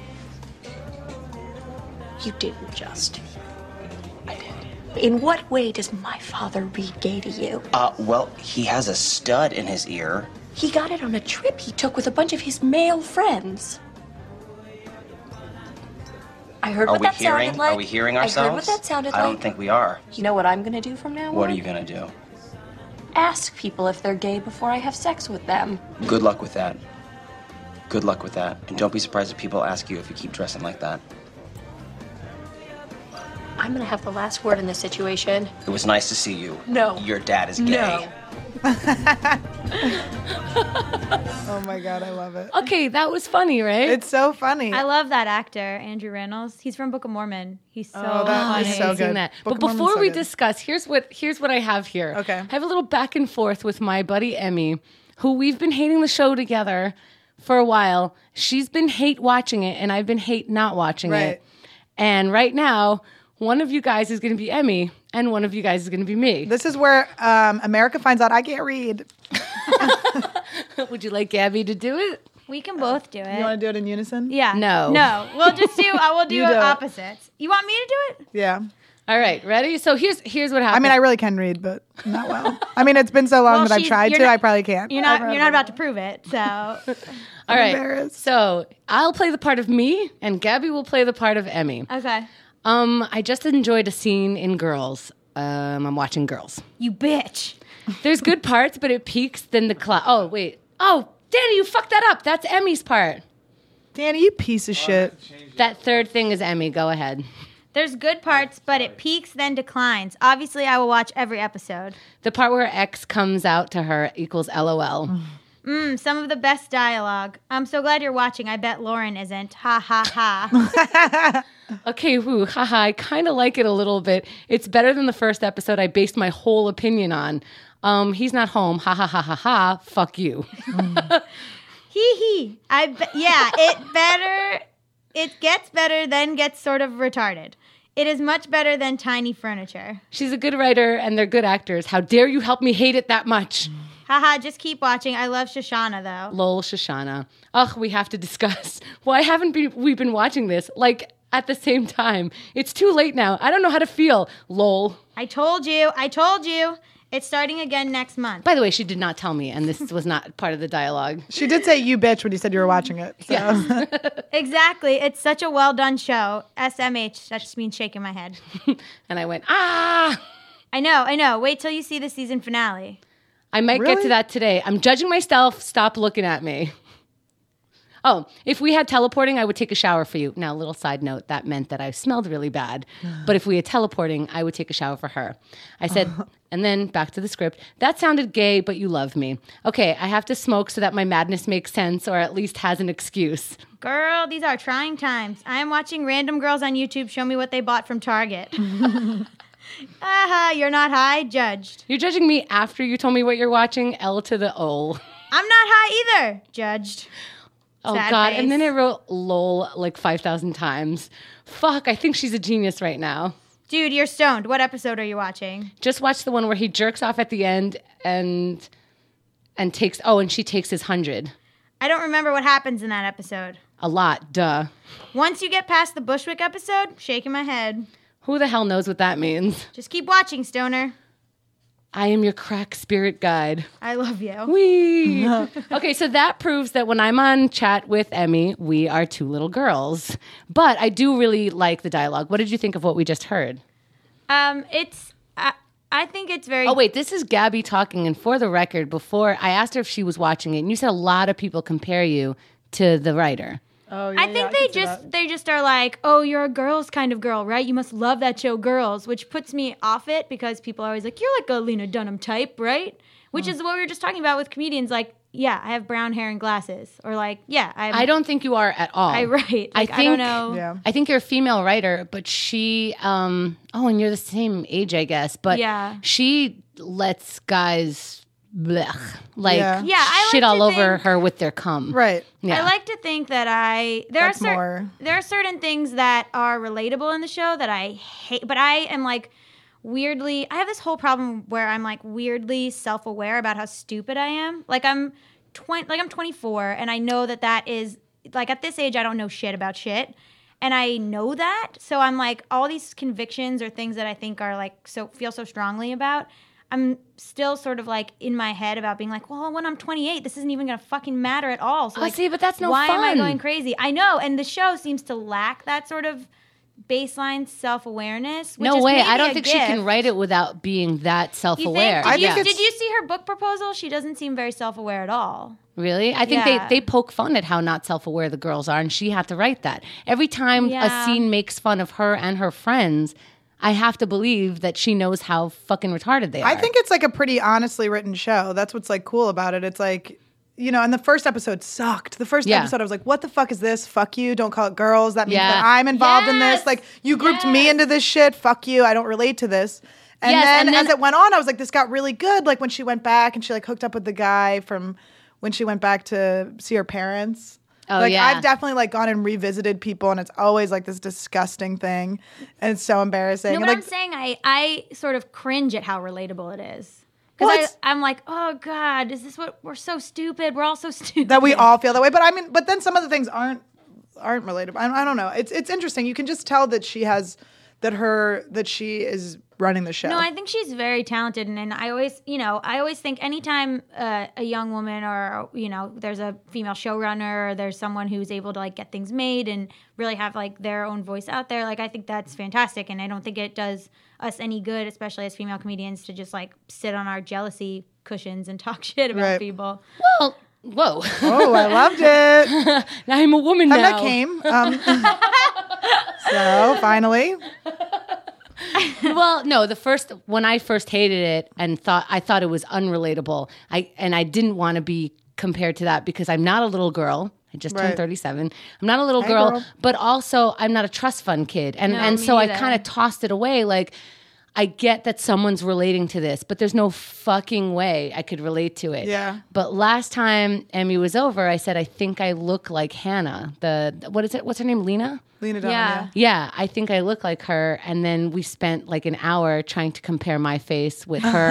You didn't just. I did. In what way does my father read gay to you? Well, he has a stud in his ear. He got it on a trip he took with a bunch of his male friends. I heard what that sounded like. Are we hearing ourselves? I heard what that sounded like. I don't think we are. You know what I'm gonna do from now on? What are you gonna do? Ask people if they're gay before I have sex with them. Good luck with that. Good luck with that. And don't be surprised if people ask you if you keep dressing like that. I'm gonna have the last word in this situation. It was nice to see you. No. Your dad is gay. Oh my God, I love it. Okay, that was funny, right? It's so funny. I love that actor, Andrew Reynolds. He's from Book of Mormon. He's so Oh, that funny. is so I've seen good. that. Book But of Mormon's before so we good. discuss, here's what I have here. Okay. I have a little back and forth with my buddy Emmy, who we've been hating the show together for a while. She's been hate watching it, and I've been hate not watching Right. it. And right now, one of you guys is going to be Emmy, and one of you guys is going to be me. This is where America finds out I can't read. Would you like Gabby to do it? We can both do it. You want to do it in unison? Yeah. No. No. We'll just do. I will do You do it. opposites. You want me to do it? Yeah. All right, ready? So here's what happened. I mean, I really can read, but not well. I mean, it's been so long Well, that I've she's- tried you're to. not- I probably can't. You're not about to prove it. So All right. embarrassed. So I'll play the part of me, and Gabby will play the part of Emmy. okay. I just enjoyed a scene in Girls. I'm watching Girls. You bitch. There's good parts, but it peaks then the cloud. Oh wait. Oh, Danny, you fucked that up. That's Emmy's part. Danny, you piece of shit. That third thing is Emmy. Go ahead. There's good parts, but it peaks then declines. Obviously, I will watch every episode. The part where X comes out to her equals LOL. Some of the best dialogue. I'm so glad you're watching. I bet Lauren isn't. Ha ha ha. Okay, whoo, haha. I kind of like it a little bit. It's better than the first episode I based my whole opinion on. He's not home. Ha ha ha ha ha. Fuck you. Hee hee. It gets better, then gets sort of retarded. It is much better than Tiny Furniture. She's a good writer and they're good actors. How dare you help me hate it that much? Haha, just keep watching. I love Shoshana, though. Lol, Shoshana. Ugh, we have to discuss. Why haven't we been watching this? Like, at the same time. It's too late now. I don't know how to feel. Lol. I told you. It's starting again next month. By the way, she did not tell me, and this was not part of the dialogue. She did say you bitch when you said you were watching it. So. Exactly. It's such a well done show. SMH. That just means shaking my head. And I went, ah! I know. Wait till you see the season finale. I might get Really? to that today. I'm judging myself. Stop looking at me. Oh, if we had teleporting, I would take a shower for you. Now, a little side note, that meant that I smelled really bad. But if we had teleporting, I would take a shower for her. I said, and then back to the script, that sounded gay, but you love me. Okay, I have to smoke so that my madness makes sense or at least has an excuse. Girl, these are trying times. I am watching random girls on YouTube show me what they bought from Target. You're not high, judged. You're judging me after you told me what you're watching, L to the O. I'm not high either, judged. Oh, Sad God. face. And then I wrote lol like 5,000 times. Fuck, I think she's a genius right now. Dude, you're stoned. What episode are you watching? Just watch the one where he jerks off at the end and takes, and she takes his 100. I don't remember what happens in that episode. A lot, duh. Once you get past the Bushwick episode, shaking my head. Who the hell knows what that means? Just keep watching, Stoner. I am your crack spirit guide. I love you. Whee! Okay, so that proves that when I'm on chat with Emmy, we are two little girls. But I do really like the dialogue. What did you think of what we just heard? I think it's very. Oh, wait, this is Gabby talking. And for the record, before I asked her if she was watching it, and you said a lot of people compare you to the writer. Oh, yeah, I think can see they just are like, oh, you're a girls kind of girl, right? You must love that show, Girls, which puts me off it because people are always like, you're like a Lena Dunham type, right? Which is what we were just talking about with comedians. Like, yeah, I have brown hair and glasses, or like, yeah, I don't think you are at all. Like, I don't know. Yeah. I think you're a female writer, but she, and you're the same age, I guess, but Yeah. she lets guys, blech, like, Yeah. Yeah, I shit like all to over think- her with their cum. Right. Yeah. I like to think that That's more. there are certain things that are relatable in the show that I hate, but I am like weirdly, I have this whole problem where I'm like weirdly self-aware about how stupid I am. Like I'm 24 and I know that is like at this age I don't know shit about shit. And I know that. So I'm like all these convictions or things that I think are like feel so strongly about, I'm still sort of like in my head about being like, well, when I'm 28, this isn't even going to fucking matter at all. So like, see, but that's no why am I fun. going crazy? I know. And the show seems to lack that sort of baseline self-awareness. Which No is way. maybe I a don't think she can gift. wait it without being that You self-aware. think, I think did you see her book proposal? She doesn't seem very self-aware at all. Really? I think Yeah. they poke fun at how not self-aware the girls are, and she had to write that. Every time Yeah. a scene makes fun of her and her friends, I have to believe that she knows how fucking retarded they are. I think it's like a pretty honestly written show. That's what's like cool about it. It's like, and the first episode sucked. The first episode, I was like, what the fuck is this? Fuck you. Don't call it girls. That means that I'm involved in this. Like, you grouped me into this shit. Fuck you. I don't relate to this. And, then as it went on, I was like, this got really good. Like when she went back and she like hooked up with the guy from when she went back to see her parents. Oh, like yeah. I've definitely like gone and revisited people, and it's always like this disgusting thing, and it's so embarrassing. No, but and, like, I'm saying I sort of cringe at how relatable it is. Because I'm like, oh God, is this what we're so stupid? We're all so stupid. that we all feel that way. But I mean, but then some of the things aren't relatable. I don't know. It's interesting. You can just tell that she has that she is running the show. No, I think she's very talented, and I always think anytime a young woman or there's a female showrunner or there's someone who's able to like get things made and really have like their own voice out there, like I think that's fantastic, and I don't think it does us any good, especially as female comedians, to just like sit on our jealousy cushions and talk shit about people. Well, whoa. Oh, I loved it. I'm a woman now. That came. So finally. Well, no, when I first hated it and I thought it was unrelatable. I didn't want to be compared to that because I'm not a little girl. I just turned 37. I'm not a little girl, but also I'm not a trust fund kid. And so I kind of tossed it away. Like, I get that someone's relating to this, but there's no fucking way I could relate to it. Yeah. But last time Emmy was over, I said, I think I look like Hannah. What's her name? Lena Dunham, Yeah. Yeah, I think I look like her. And then we spent like an hour trying to compare my face with her.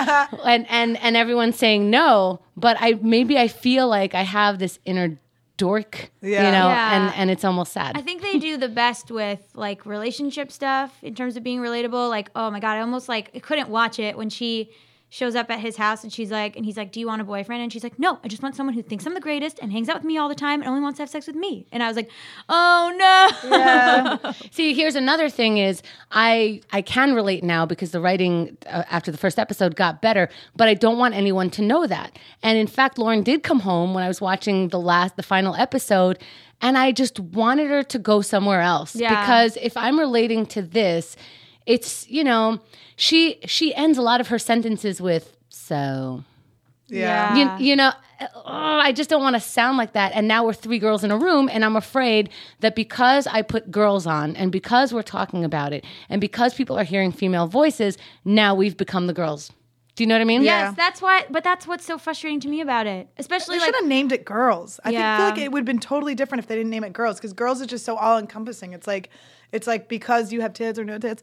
and everyone's saying no, but I feel like I have this inner dork, and it's almost sad. I think they do the best with like relationship stuff in terms of being relatable. Like, oh my God, I couldn't watch it when she shows up at his house and he's like, do you want a boyfriend? And she's like, no, I just want someone who thinks I'm the greatest and hangs out with me all the time and only wants to have sex with me. And I was like, oh no. Yeah. See, here's another thing is I can relate now because the writing after the first episode got better, but I don't want anyone to know that. And in fact, Lauren did come home when I was watching the final episode, and I just wanted her to go somewhere else. Yeah. Because if I'm relating to this, it's, she ends a lot of her sentences with, so. Yeah. I just don't want to sound like that. And now we're three girls in a room, and I'm afraid that because I put girls on and because we're talking about it and because people are hearing female voices, now we've become the girls. Do you know what I mean? Yes, that's why. But that's what's so frustrating to me about it, especially They like should have named it Girls. I feel like it would have been totally different if they didn't name it Girls, because Girls is just so all encompassing. It's like because you have tits or no tits,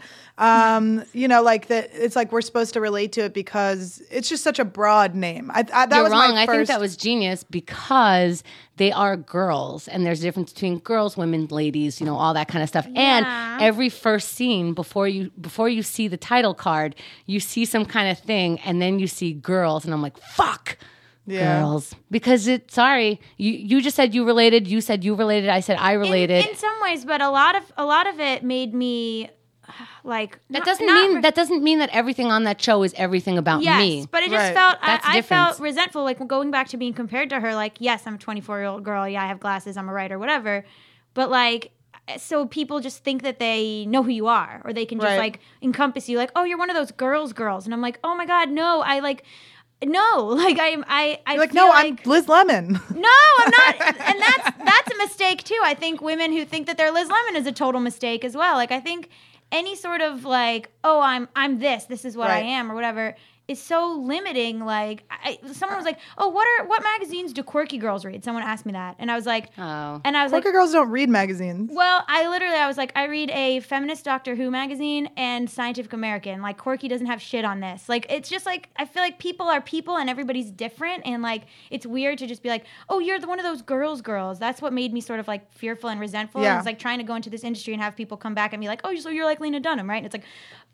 like that. It's like we're supposed to relate to it because it's just such a broad name. You're wrong. I think that was genius because they are girls, and there's a difference between girls, women, ladies, all that kind of stuff. Yeah. And every first scene before you see the title card, you see some kind of thing, and then you see girls, and I'm like, fuck. Yeah. Girls, because you just said you related. You said you related. I said I related. in some ways, but a lot of it made me like that doesn't mean that everything on that show is everything about me. Yes, but it just felt I felt different. resentful, like going back to being compared to her. Like, yes, I'm a 24-year-old girl. Yeah, I have glasses. I'm a writer, whatever. But like, so people just think that they know who you are, or they can just like encompass you. Like, oh, you're one of those girls, and I'm like, oh my God, no, No, like I like, feel no, I'm Liz Lemon. No, I'm not, and that's a mistake too. I think women who think that they're Liz Lemon is a total mistake as well. Like, I think any sort of like, oh, I'm this is what I am, or whatever, is so limiting. Like, someone was like, oh, what magazines do quirky girls read? Someone asked me that, and I was like, oh, and I was Quirky like, girls don't read magazines. well, I was like, I read a feminist Doctor Who magazine and Scientific American. Like, quirky doesn't have shit on this. Like, it's just like, I feel like people are people and everybody's different, and like, it's weird to just be like, oh, you're one of those girls. That's what made me sort of like fearful and resentful. Yeah. It's like trying to go into this industry and have people come back and be like, oh, so you're like Lena Dunham, right? And it's like,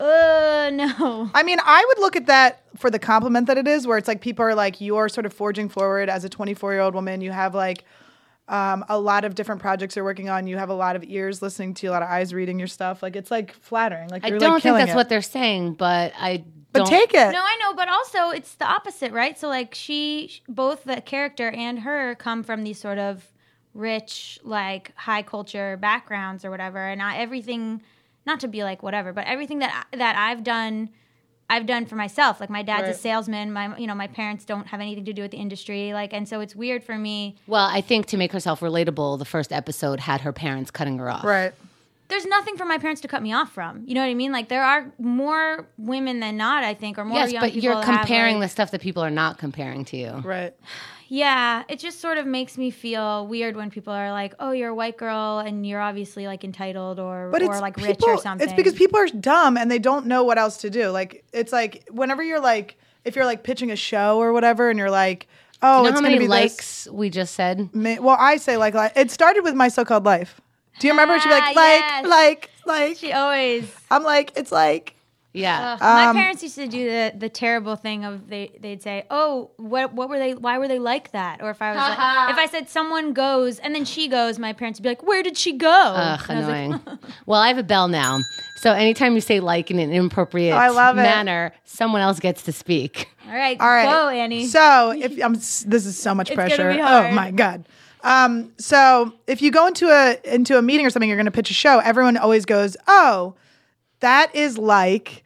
no. I mean, I would look at that for the compliment that it is, where it's like people are like, you're sort of forging forward as a 24-year-old woman. You have like a lot of different projects you're working on. You have a lot of ears listening to you, a lot of eyes reading your stuff. Like, it's like flattering. Like, I you're, don't like, think killing that's it. what they're saying, but But take it. No, I know, but also it's the opposite, right? So like both the character and her come from these sort of rich, like high culture backgrounds or whatever, and not everything not to be like whatever, but everything that I've done for myself. Like my dad's a salesman. My parents don't have anything to do with the industry. Like, and so it's weird for me. Well, I think to make herself relatable, the first episode had her parents cutting her off. Right. There's nothing for my parents to cut me off from. You know what I mean? Like there are more women than not, I think, or more young people. Yes, but you're that comparing have, the stuff that people are not comparing to you. Right. Yeah, it just sort of makes me feel weird when people are like, "Oh, you're a white girl and you're obviously like entitled or like rich or something." It's because people are dumb and they don't know what else to do. Like it's like whenever you're like, if you're like pitching a show or whatever, and you're like, "Oh, You know it's how going to many be likes we just said? Well, I say like it started with My So-Called Life. Do you remember? She'd be like, yes. like. She always. I'm like, it's like. Yeah. My parents used to do the terrible thing of they'd say, "Oh, what were they? Why were they like that?" Or if I was like, if I said someone goes and then she goes, my parents would be like, "Where did she go?" Ugh, And I was like, annoying. Well, I have a bell now. So anytime you say like in an inappropriate I love it. manner, someone else gets to speak. All right, All go, Annie. So if this is so much It's gonna pressure. be hard. Oh my god. So if you go into a meeting or something, you're going to pitch a show. Everyone always goes, "Oh, that is like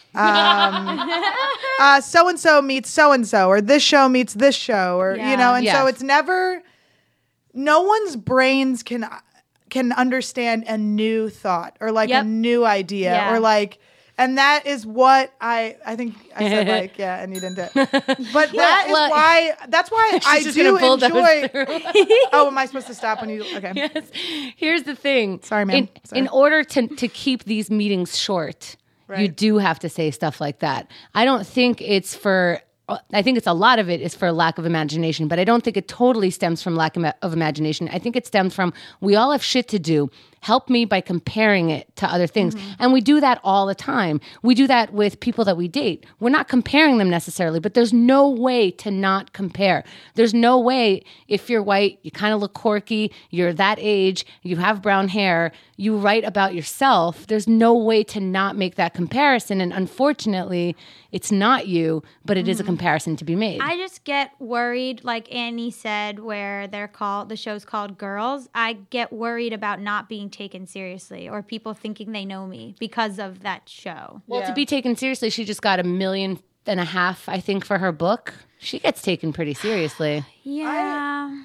so and so meets so and so, or this show meets this show, or you know." And so it's never. No one's brains can understand a new thought or like a new idea or like. And that is what I think I said like, yeah, and you didn't do it. But that's why I do enjoy. Oh, am I supposed to stop when you, okay. Yes. Here's the thing. Sorry, ma'am. In order to keep these meetings short, you do have to say stuff like that. I don't think it's I think it's a lot of it is for lack of imagination, but I don't think it totally stems from lack of imagination. I think it stems from we all have shit to do. Help me by comparing it to other things. And we do that all the time. We do that with people that we date. We're not comparing them necessarily, but there's no way to not compare. There's no way if you're white, you kind of look quirky, you're that age, you have brown hair, you write about yourself. There's no way to not make that comparison. And unfortunately, it's not you, but it is a comparison to be made. I just get worried, like Annie said, where the show's called Girls. I get worried about not being taken seriously or people thinking they know me because of that show. Well, to be taken seriously, she just got $1.5 million, I think, for her book. She gets taken pretty seriously. Yeah.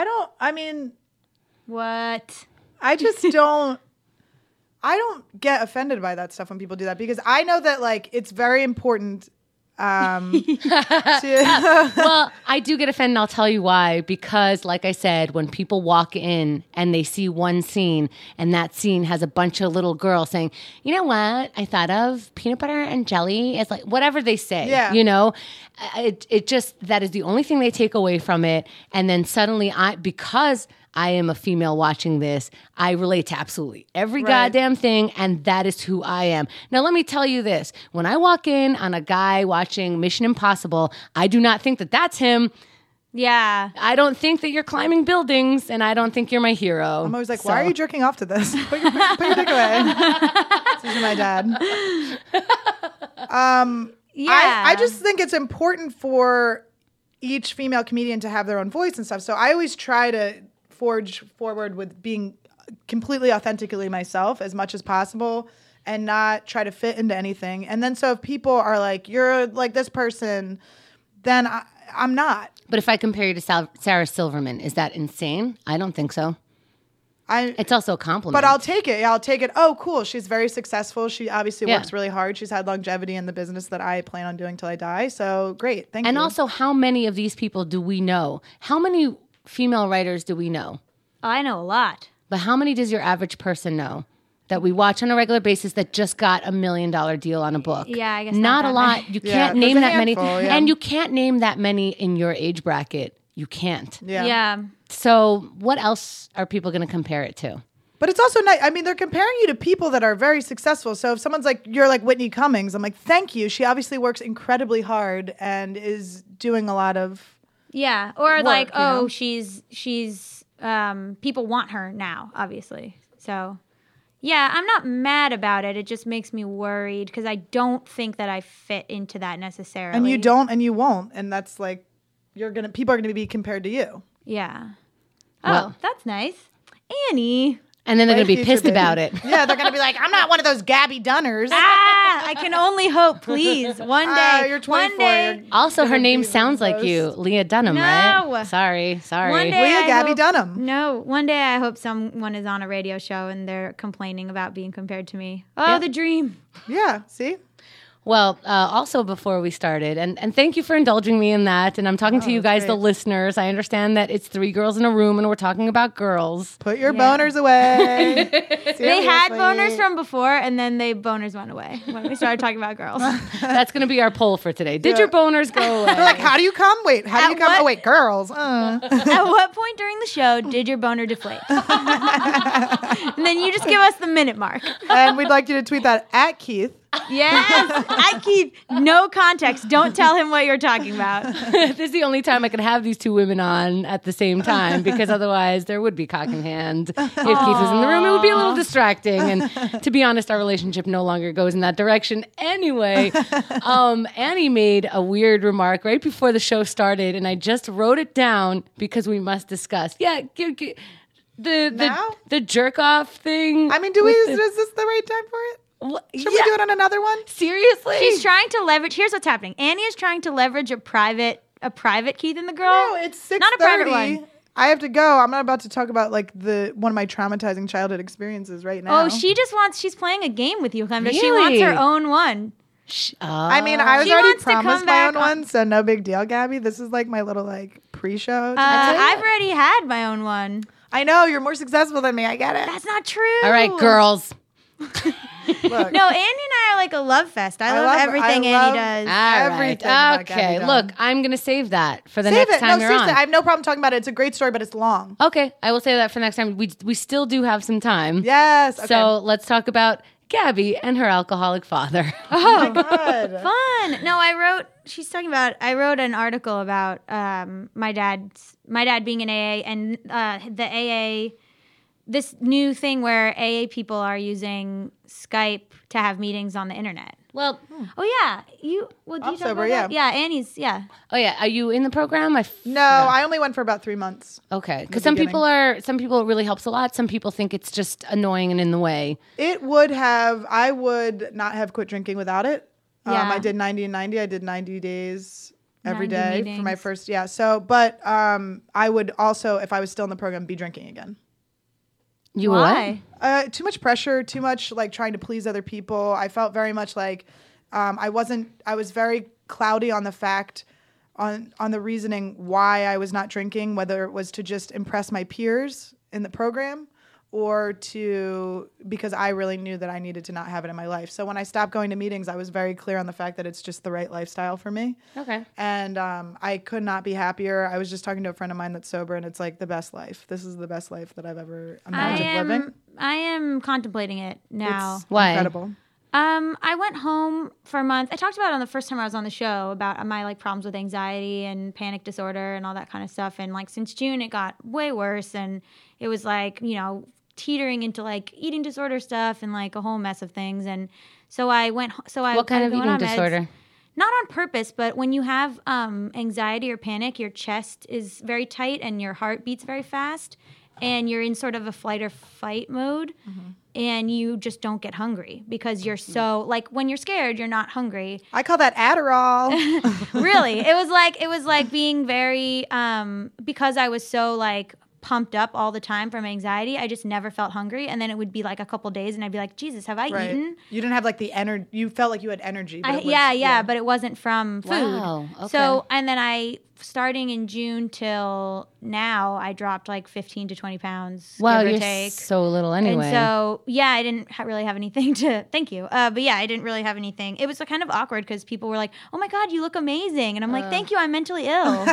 What? I just don't. I don't get offended by that stuff when people do that because I know that like it's very important. Well, I do get offended, and I'll tell you why. Because, like I said, when people walk in and they see one scene, and that scene has a bunch of little girls saying, "You know what? I thought of peanut butter and jelly." It's like whatever they say, you know. It just that is the only thing they take away from it, and then suddenly because I am a female watching this, I relate to absolutely every goddamn thing, and that is who I am. Now, let me tell you this. When I walk in on a guy watching Mission Impossible, I do not think that that's him. Yeah. I don't think that you're climbing buildings, and I don't think you're my hero. I'm always like, why are you jerking off to this? Put your dick away. This is my dad. I just think it's important for each female comedian to have their own voice and stuff. So I always try to forge forward with being completely authentically myself as much as possible and not try to fit into anything. And then so if people are like, you're like this person, then I'm not. But if I compare you to Sarah Silverman, is that insane? I don't think so. It's also a compliment. But I'll take it. Yeah, I'll take it. Oh, cool. She's very successful. She obviously works really hard. She's had longevity in the business that I plan on doing till I die. So great. Thank you. And also, how many of these people do we know? How many female writers do we know? Oh, I know a lot. But how many does your average person know that we watch on a regular basis that just got $1 million deal on a book? Yeah, I guess not a lot. You can't name that many. Yeah. And you can't name that many in your age bracket. You can't. Yeah. So what else are people going to compare it to? But it's also nice. I mean, they're comparing you to people that are very successful. So if someone's like, you're like Whitney Cummings, I'm like, thank you. She obviously works incredibly hard and is doing a lot of Yeah. Or work, like, you know? she's people want her now, obviously. So yeah, I'm not mad about it. It just makes me worried because I don't think that I fit into that necessarily. And you don't and you won't. And that's like, people are gonna be compared to you. Yeah. Well- Oh, that's nice. Annie. And then they're going to be Future pissed baby. about it. Yeah, they're gonna be like, I'm not one of those Gabby Dunners. I can only hope, please. One day. You're 24. One day. You're Also, her gonna name be sounds the like you, most- Leah Dunham, No. right? Sorry. One day Leah I Gabby hope- Dunham. No, one day I hope someone is on a radio show and they're complaining about being compared to me. Oh, Yeah. the dream. Yeah, see? Well, also before we started, and thank you for indulging me in that. And I'm talking to you guys, the great. listeners. I understand that it's 3 girls in a room and we're talking about girls. Put your boners away. They had Seriously. boners from before and then they boners went away when we started talking about girls. That's going to be our poll for today. Did your boners go away? They're like, how do you come? Wait, how do At you come? what- Oh, wait, girls. At what point during the show did your boner deflate? And then you just give us the minute mark. And we'd like you to tweet that at Keith. Yes, I keep no context. Don't tell him what you're talking about. This is the only time I could have these 2 women on at the same time because otherwise there would be cock in hand. If Keith was in the room, it would be a little distracting. And to be honest, our relationship no longer goes in that direction anyway. Annie made a weird remark right before the show started, and I just wrote it down because we must discuss. Yeah, the jerk off thing. I mean, is this the right time for it? Should we do it on another one? Seriously? She's trying to leverage. Here's what's happening. Annie is trying to leverage a private Keith and the girl. No, it's 6:30. Not a private one. I have to go. I'm not about to talk about like one of my traumatizing childhood experiences right now. Oh, she's playing a game with you, Clemda. She Really? wants her own one. I mean, I was She already wants to come promised my back own on- one, so no big deal, Gabby. This is like my little like pre-show. I've already had my own one. I know you're more successful than me. I get it. That's not true. All right, girls. Look, No, Andy and I are like a love fest. I love everything love- Annie does. All Everything right. about Gabby Okay. Dunn. Look, I'm going to save that for the save next it. time No, you're seriously, on. I have no problem talking about it. It's a great story, but it's long. Okay, I will say that for next time. We still do have some time. Yes. Okay. So let's talk about Gabby and her alcoholic father. God. Fun. No, she's talking about, I wrote an article about my dad being in AA and the AA, this new thing where AA people are using Skype to have meetings on the internet. Well, Oh yeah, do you I'm talk sober, about that? yeah. Yeah, Annie's, yeah. oh yeah, are you in the program? No, I only went for about 3 months. Okay, because the some people it really helps a lot. Some people think it's just annoying and in the way. I would not have quit drinking without it. Yeah. I did 90 and 90. I did 90 days every 90 day for my meetings. first, yeah. So, but I would also, if I was still in the program, be drinking again. You Why? Too much pressure, too much like trying to please other people. I felt very much like I was very cloudy on the fact, on the reasoning why I was not drinking, whether it was to just impress my peers in the program or because I really knew that I needed to not have it in my life. So when I stopped going to meetings, I was very clear on the fact that it's just the right lifestyle for me. Okay. And I could not be happier. I was just talking to a friend of mine that's sober, and it's like the best life. This is the best life that I've ever imagined living. I am contemplating it now. It's Why? incredible. I went home for a month. I talked about it on the first time I was on the show about my like problems with anxiety and panic disorder and all that kind of stuff. And like since June, it got way worse, and it was like teetering into like eating disorder stuff and like a whole mess of things. And so I went. So I What kind I of went eating on meds. disorder? Not on purpose, but when you have anxiety or panic, your chest is very tight and your heart beats very fast, and you're in sort of a flight or fight mode. And you just don't get hungry because you're so like when you're scared, you're not hungry. I call that Adderall. Really, it was like being very because I was so like pumped up all the time from anxiety. I just never felt hungry, and then it would be like a couple days, and I'd be like, Jesus, have I eaten? You didn't have like the energy. You felt like you had energy. But it was, Yeah, but it wasn't from food. Wow, okay. So, and then starting in June till now, I dropped like 15 to 20 pounds. Wow, give or you're take. so little anyway. And so, yeah, I didn't really have anything to thank you. But yeah, I didn't really have anything. It was kind of awkward because people were like, "Oh my God, you look amazing," and I'm like, "Thank you, I'm mentally ill."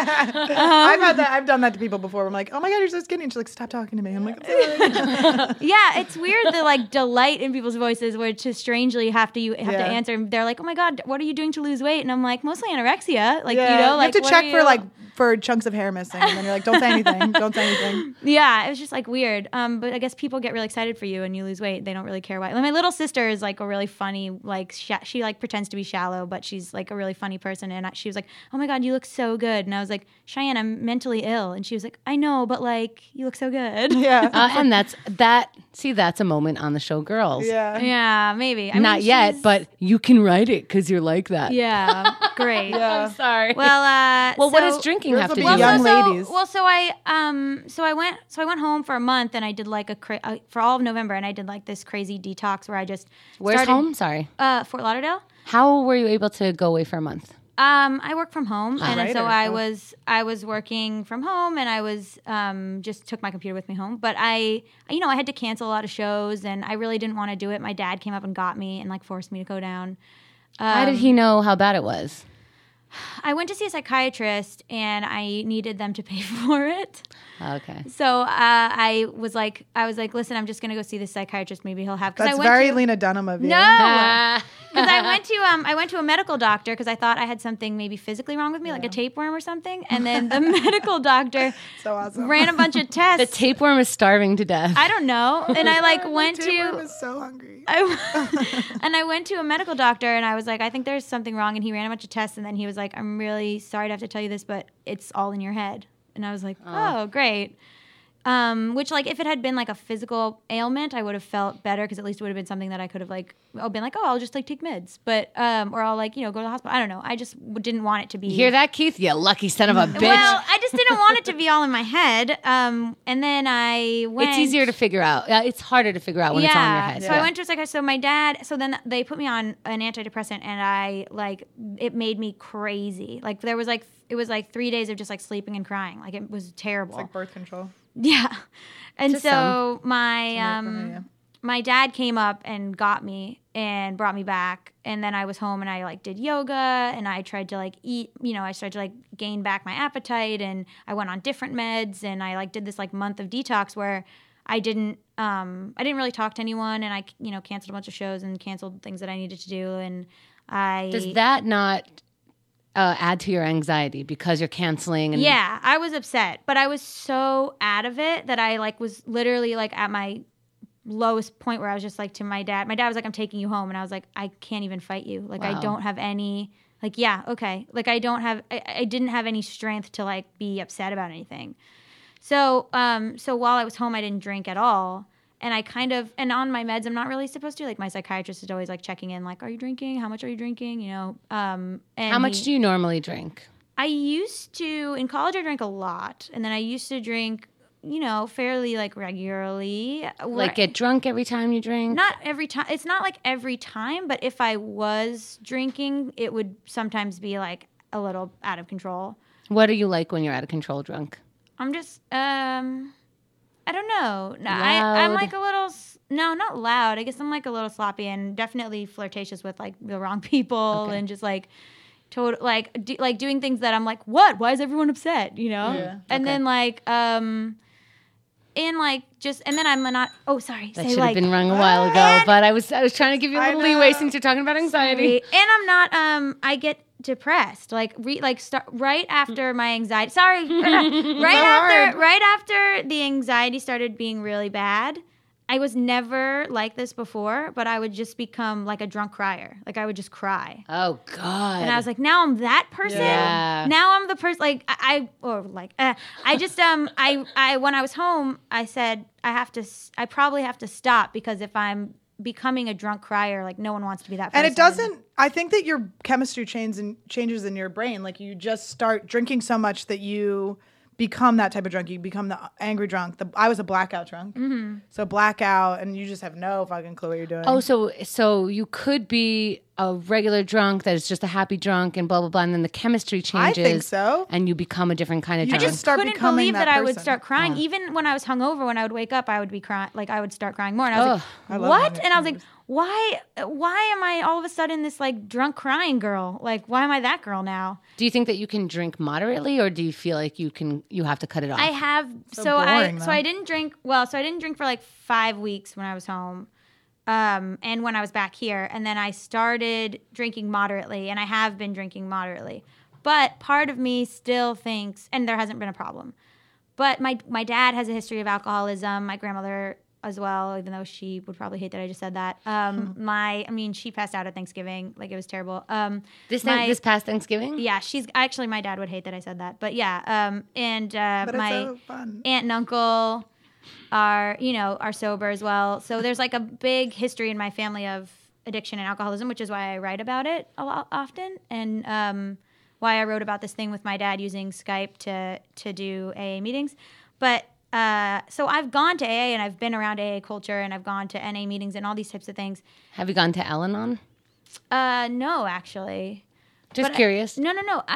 I've had that. I've done that to people before. I'm like, oh my God, you're so skinny. And she's like, stop talking to me. I'm like, I'm sorry. Yeah, it's weird the like delight in people's voices, where to strangely have to Yeah. answer. They're like, "Oh my God, what are you doing to lose weight?" And I'm like, mostly anorexia. Like Yeah. you know, like you have to what check are for you- like for chunks of hair missing, and then you're like, don't say anything, don't say anything. Yeah, it was just like weird. But I guess people get really excited for you and you lose weight. They don't really care why. Like, my little sister is like a really funny, like she like pretends to be shallow, but she's like a really funny person. And she was like, "Oh my God, you look so good." And I was like, "Cheyenne, I'm mentally ill." And she was like, "I know, but like you look so good." Yeah. And that's a moment on the show Girls. Yeah. Yeah, maybe. Not yet, but you can write it because you're like that. Yeah, great. Yeah. Sorry. Well, what does drinking have to do Well, with young it? ladies. So I went home for a month and I did like for all of November, and I did like this crazy detox where I just Where's started, home? Sorry. Fort Lauderdale. How were you able to go away for a month? I work from home, and Writer. so I was working from home, and I was just took my computer with me home. But I had to cancel a lot of shows, and I really didn't want to do it. My dad came up and got me and like forced me to go down. How did he know how bad it was? I went to see a psychiatrist, and I needed them to pay for it. Okay. So I was like, listen, I'm just gonna go see this psychiatrist. Maybe he'll have. That's very Lena Dunham of you. No, because I went to a medical doctor because I thought I had something maybe physically wrong with me, like a tapeworm or something. And then the medical doctor So awesome. ran a bunch of tests. The tapeworm is starving to death. I don't know. And I like went Tapeworm to. is so hungry. I went to a medical doctor and I was like, I think there's something wrong. And he ran a bunch of tests and then he was like, I'm really sorry to have to tell you this, but it's all in your head. And I was like, oh, great. Which, like, if it had been like a physical ailment, I would have felt better because at least it would have been something that I could have like been like, oh, I'll just like take meds, but or I'll like go to the hospital. I don't know. I just didn't want it to be. You hear that, Keith? You lucky son of a bitch. Well, I just didn't want it to be all in my head. And then I went. It's easier to figure out. It's harder to figure out when it's all in your head. So I went to a psychiatrist. So my dad. So then they put me on an antidepressant, and I like it made me crazy. Like it was like 3 days of just like sleeping and crying. Like it was terrible. It's like birth control. Yeah. And To so some. my dad came up and got me and brought me back. And then I was home and I like did yoga and I tried to like eat, I started to like gain back my appetite and I went on different meds and I like did this like month of detox where I didn't really talk to anyone and I, canceled a bunch of shows and canceled things that I needed to do. And Does that not add to your anxiety because you're canceling? And Yeah, I was upset, but I was so out of it that I like was literally like at my lowest point where I was just like to my dad. My dad was like, "I'm taking you home," and I was like, "I can't even fight you. Like Wow. I don't have any. Like yeah, okay. Like I didn't have any strength to like be upset about anything." So while I was home, I didn't drink at all. And I and on my meds, I'm not really supposed to. Like my psychiatrist is always like checking in, like, "Are you drinking? How much are you drinking?" And how much do you normally drink? I used to, in college, I drank a lot. And then I used to drink, fairly like regularly. Like get drunk every time you drink? Not every time. It's not like every time, but if I was drinking, it would sometimes be like a little out of control. What are you like when you're out of control drunk? I'm just, I don't know. No, Loud? I'm like a little, no, not loud. I guess I'm like a little sloppy and definitely flirtatious with like the wrong people and just like total like doing things that I'm like, what? Why is everyone upset? Yeah. And then like and like just and then I'm not. Oh, sorry. That say, should have like, been rung a while ago, but I was trying to give you a I little leeway know. since you're talking about anxiety. And I'm not. I get depressed. Like right after my anxiety. Sorry. Right after the anxiety started being really bad. I was never like this before, but I would just become like a drunk crier. Like I would just cry. Oh God! And I was like, now I'm that person. Yeah. Now I'm the person. Like I just I when I was home, I said I probably have to stop because if I'm becoming a drunk crier, like no one wants to be that person. And it doesn't. I think that your chemistry changes in your brain. Like you just start drinking so much that you become that type of drunk. You become the angry drunk. I was a blackout drunk. Mm-hmm. So blackout, and you just have no fucking clue what you're doing. Oh, so you could be a regular drunk that is just a happy drunk and blah blah blah, and then the chemistry changes. I think so. And you become a different kind of You drunk. just start couldn't becoming believe that I would person. start crying. Even when I was hungover, when I would wake up, I would be crying. Like I would start crying more. And I was I like, love "What?" hangovers. And I was like, "Why am I all of a sudden this like drunk crying girl? Like why am I that girl now?" Do you think that you can drink moderately, or do you feel like you have to cut it off? I have boring, I didn't drink. Well, so I didn't drink for like 5 weeks when I was home. And when I was back here, and then I started drinking moderately, and I have been drinking moderately. But part of me still thinks, and there hasn't been a problem, but my dad has a history of alcoholism. My grandmother as well, even though she would probably hate that I just said that. She passed out at Thanksgiving. Like, it was terrible. This past Thanksgiving? Yeah, my dad would hate that I said that. But yeah, But my it's so fun. aunt and uncle are sober as well. So there's like a big history in my family of addiction and alcoholism, which is why I write about it a lot often. And why I wrote about this thing with my dad using Skype to do AA meetings. But so I've gone to AA and I've been around AA culture and I've gone to NA meetings and all these types of things. Have you gone to Al-Anon? No, actually. Just curious. No.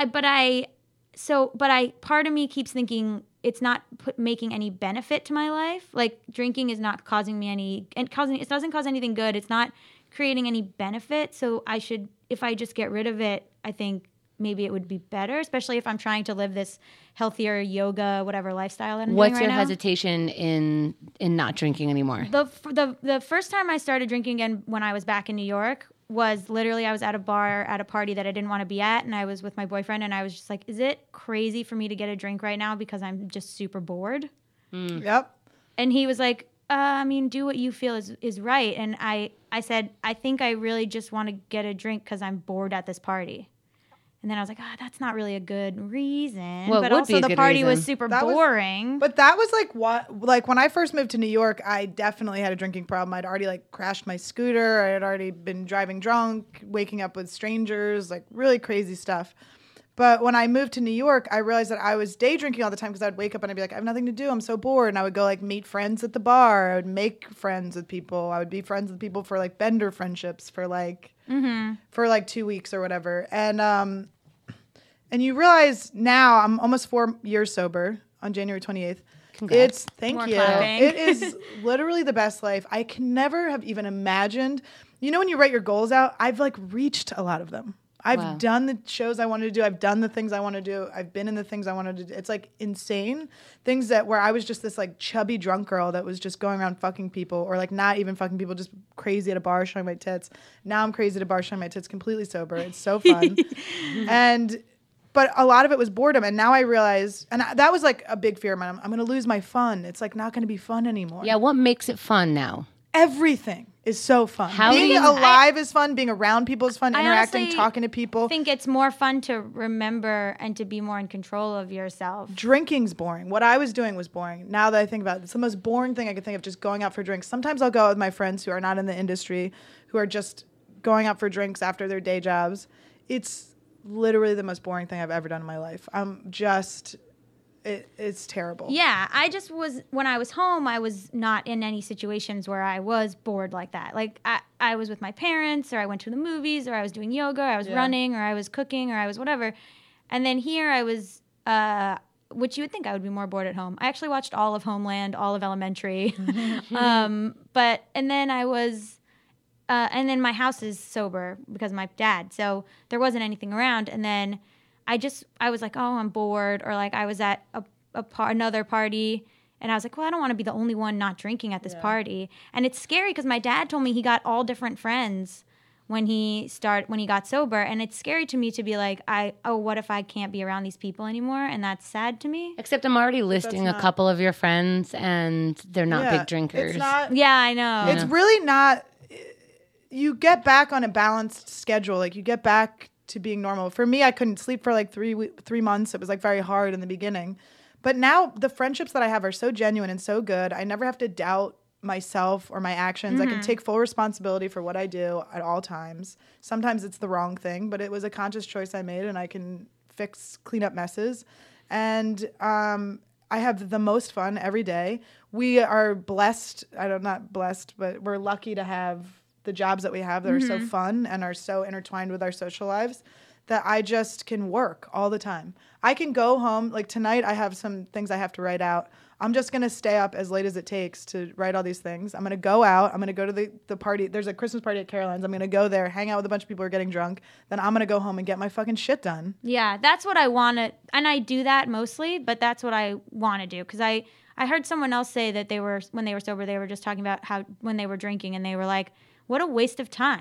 Part of me keeps thinking it's not making any benefit to my life. Like, drinking is not causing me it doesn't cause anything good. It's not creating any benefit. So if I just get rid of it, I think maybe it would be better, especially if I'm trying to live this healthier yoga, whatever lifestyle that I'm What's doing right your now. hesitation in not drinking anymore? The first time I started drinking again when I was back in New York was literally I was at a bar at a party that I didn't want to be at, and I was with my boyfriend, and I was just like, is it crazy for me to get a drink right now because I'm just super bored? Yep. And he was like, do what you feel is right. And I said, I think I really just want to get a drink because I'm bored at this party. And then I was like, that's not really a good reason. Well, but also the party was super boring. But that was like when I first moved to New York, I definitely had a drinking problem. I'd already like crashed my scooter. I had already been driving drunk, waking up with strangers, like really crazy stuff. But when I moved to New York, I realized that I was day drinking all the time because I'd wake up and I'd be like, I have nothing to do. I'm so bored. And I would go like meet friends at the bar. I would make friends with people. I would be friends with people for like bender friendships for like 2 weeks or whatever. And you realize now I'm almost 4 years sober on January 28th. Congrats. Thank More you. clapping. It is literally the best life. I can never have even imagined. You know, when you write your goals out, I've like reached a lot of them. I've done the shows I wanted to do. I've done the things I want to do. I've been in the things I wanted to do. It's like insane things where I was just this like chubby drunk girl that was just going around fucking people, or like not even fucking people, just crazy at a bar showing my tits. Now I'm crazy at a bar showing my tits, completely sober. It's so fun. But a lot of it was boredom. And now I realize, and that was like a big fear of mine. I'm going to lose my fun. It's like not going to be fun anymore. Yeah, what makes it fun now? Everything is so fun. Being alive is fun. Being around people is fun. Interacting, honestly talking to people. I think it's more fun to remember and to be more in control of yourself. Drinking's boring. What I was doing was boring. Now that I think about it, it's the most boring thing I could think of, just going out for drinks. Sometimes I'll go out with my friends who are not in the industry, who are just going out for drinks after their day jobs. It's literally the most boring thing I've ever done in my life. It's terrible. Yeah, when I was home, I was not in any situations where I was bored like that. Like, I was with my parents, or I went to the movies, or I was doing yoga, or I was running, or I was cooking, or I was whatever. And then here I was, which you would think I would be more bored at home. I actually watched all of Homeland, all of Elementary. And then my house is sober because of my dad. So there wasn't anything around. And then I was like, oh, I'm bored. Or like I was at another party and I was like, well, I don't want to be the only one not drinking at this party. And it's scary because my dad told me he got all different friends when he got sober. And it's scary to me to be like, what if I can't be around these people anymore? And that's sad to me. Except I'm already listing a couple of your friends and they're not big drinkers. It's not. Yeah, I know. It's really not. You get back on a balanced schedule. Like, you get back to being normal. For me, I couldn't sleep for like 3 months. It was like very hard in the beginning. But now the friendships that I have are so genuine and so good. I never have to doubt myself or my actions. I can take full responsibility for what I do at all times. Sometimes it's the wrong thing, but it was a conscious choice I made, and I can clean up messes. And I have the most fun every day. We are blessed. Not blessed, but we're lucky to have the jobs that we have that are so fun and are so intertwined with our social lives that I just can work all the time. I can go home. Like tonight, I have some things I have to write out. I'm just going to stay up as late as it takes to write all these things. I'm going to go out. I'm going to go to the party. There's a Christmas party at Caroline's. I'm going to go there, hang out with a bunch of people who are getting drunk. Then I'm going to go home and get my fucking shit done. Yeah, that's what I want to, and I do that mostly, but that's what I want to do. Because I heard someone else say that when they were sober, they were just talking about how when they were drinking and they were like, what a waste of time.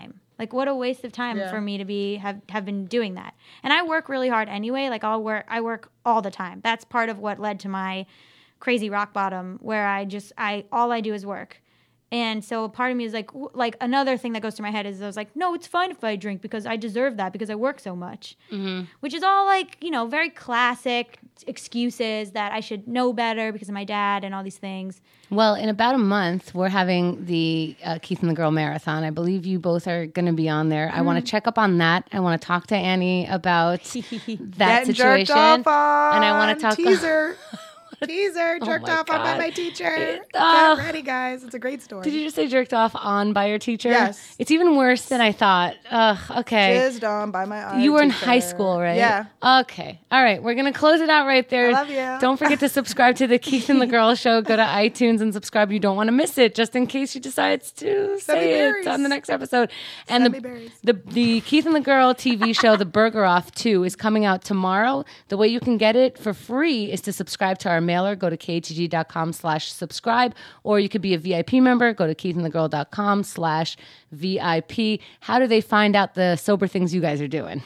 Like, what a waste of time for me to have been doing that. And I work really hard anyway. Like, I work all the time. That's part of what led to my crazy rock bottom, where all I do is work. And so part of me is like another thing that goes through my head is I was like, no, it's fine if I drink because I deserve that because I work so much, which is all like, very classic excuses that I should know better because of my dad and all these things. Well, in about a month, we're having the Keith and the Girl Marathon. I believe you both are going to be on there. I want to check up on that. I want to talk to Annie about that Getting situation. Jerked off on. And I want to talk teaser. Teaser, jerked my off on by God. my teacher. Get ready, guys. It's a great story. Did you just say jerked off on by your teacher? Yes. It's even worse than I thought. Okay. Jizzed on by my eye. You were in teacher. high school, right? Yeah. Okay. All right. We're going to close it out right there. I love you. Don't forget to subscribe to the Keith and the Girl Show. Go to iTunes and subscribe. You don't want to miss it, just in case she decides to say berries. it on the next episode. And Send me berries. the Keith and the Girl TV show, The Burger Off 2, is coming out tomorrow. The way you can get it for free is to subscribe to our mailer. Go to KTG.com/subscribe, or you could be a VIP member. Go to KeithandTheGirl.com/VIP. How do they find out the sober things you guys are doing?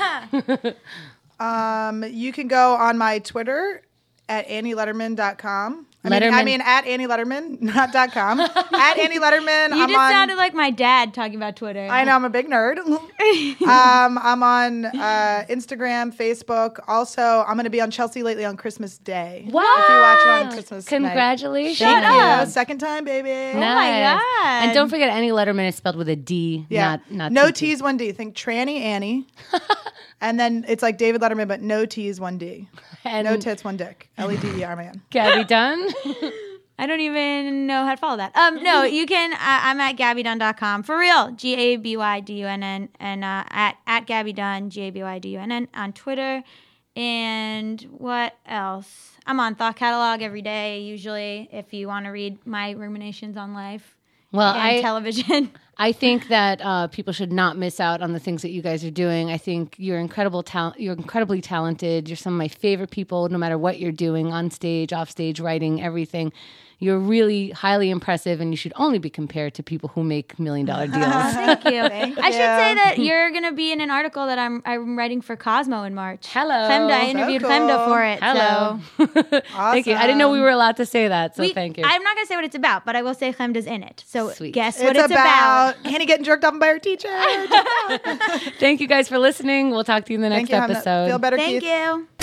You can go on my Twitter at AnnieLetterman.com. Letterman. I mean at Annie Letterman, not .com. At Annie Letterman. You just sounded like my dad talking about Twitter. I know, I'm a big nerd. I'm on Instagram, Facebook. Also, I'm going to be on Chelsea Lately on Christmas Day. Wow. If you watch it on Christmas night. Congratulations. Thank up. you. Second time, baby. Nice. God. And don't forget, Annie Letterman is spelled with a D, Yeah. not no two T's. T's, one D. Think Tranny Annie. And then it's like David Letterman, but no T's, one D. And No tits, one dick. L-E-D-E-R man. Gabby Dunn. I don't even know how to follow that. No, you can. I'm at GabbyDunn.com. For real. GABYDUNN. And at Gabby Dunn, GABYDUNN on Twitter. And what else? I'm on Thought Catalog every day, usually, if you want to read my ruminations on life Well, and television. I think that people should not miss out on the things that you guys are doing. I think you're You're incredibly talented. You're some of my favorite people, no matter what you're doing, on stage, off stage, writing, everything. You're really highly impressive, and you should only be compared to people who make $1 million deals. Thank you. Thank I should you. say that you're going to be in an article that I'm writing for Cosmo in March. Hello. Femda. I interviewed cool. Femda for it. Hello. So. Thank you. I didn't know we were allowed to say that, so thank you. I'm not going to say what it's about, but I will say Femda's in it. So Sweet. guess what It's it's about. Annie getting jerked off by her teacher. Thank you guys for listening. We'll talk to you in the next Thank you, Hamna. episode. Feel better, Thank Keith. you.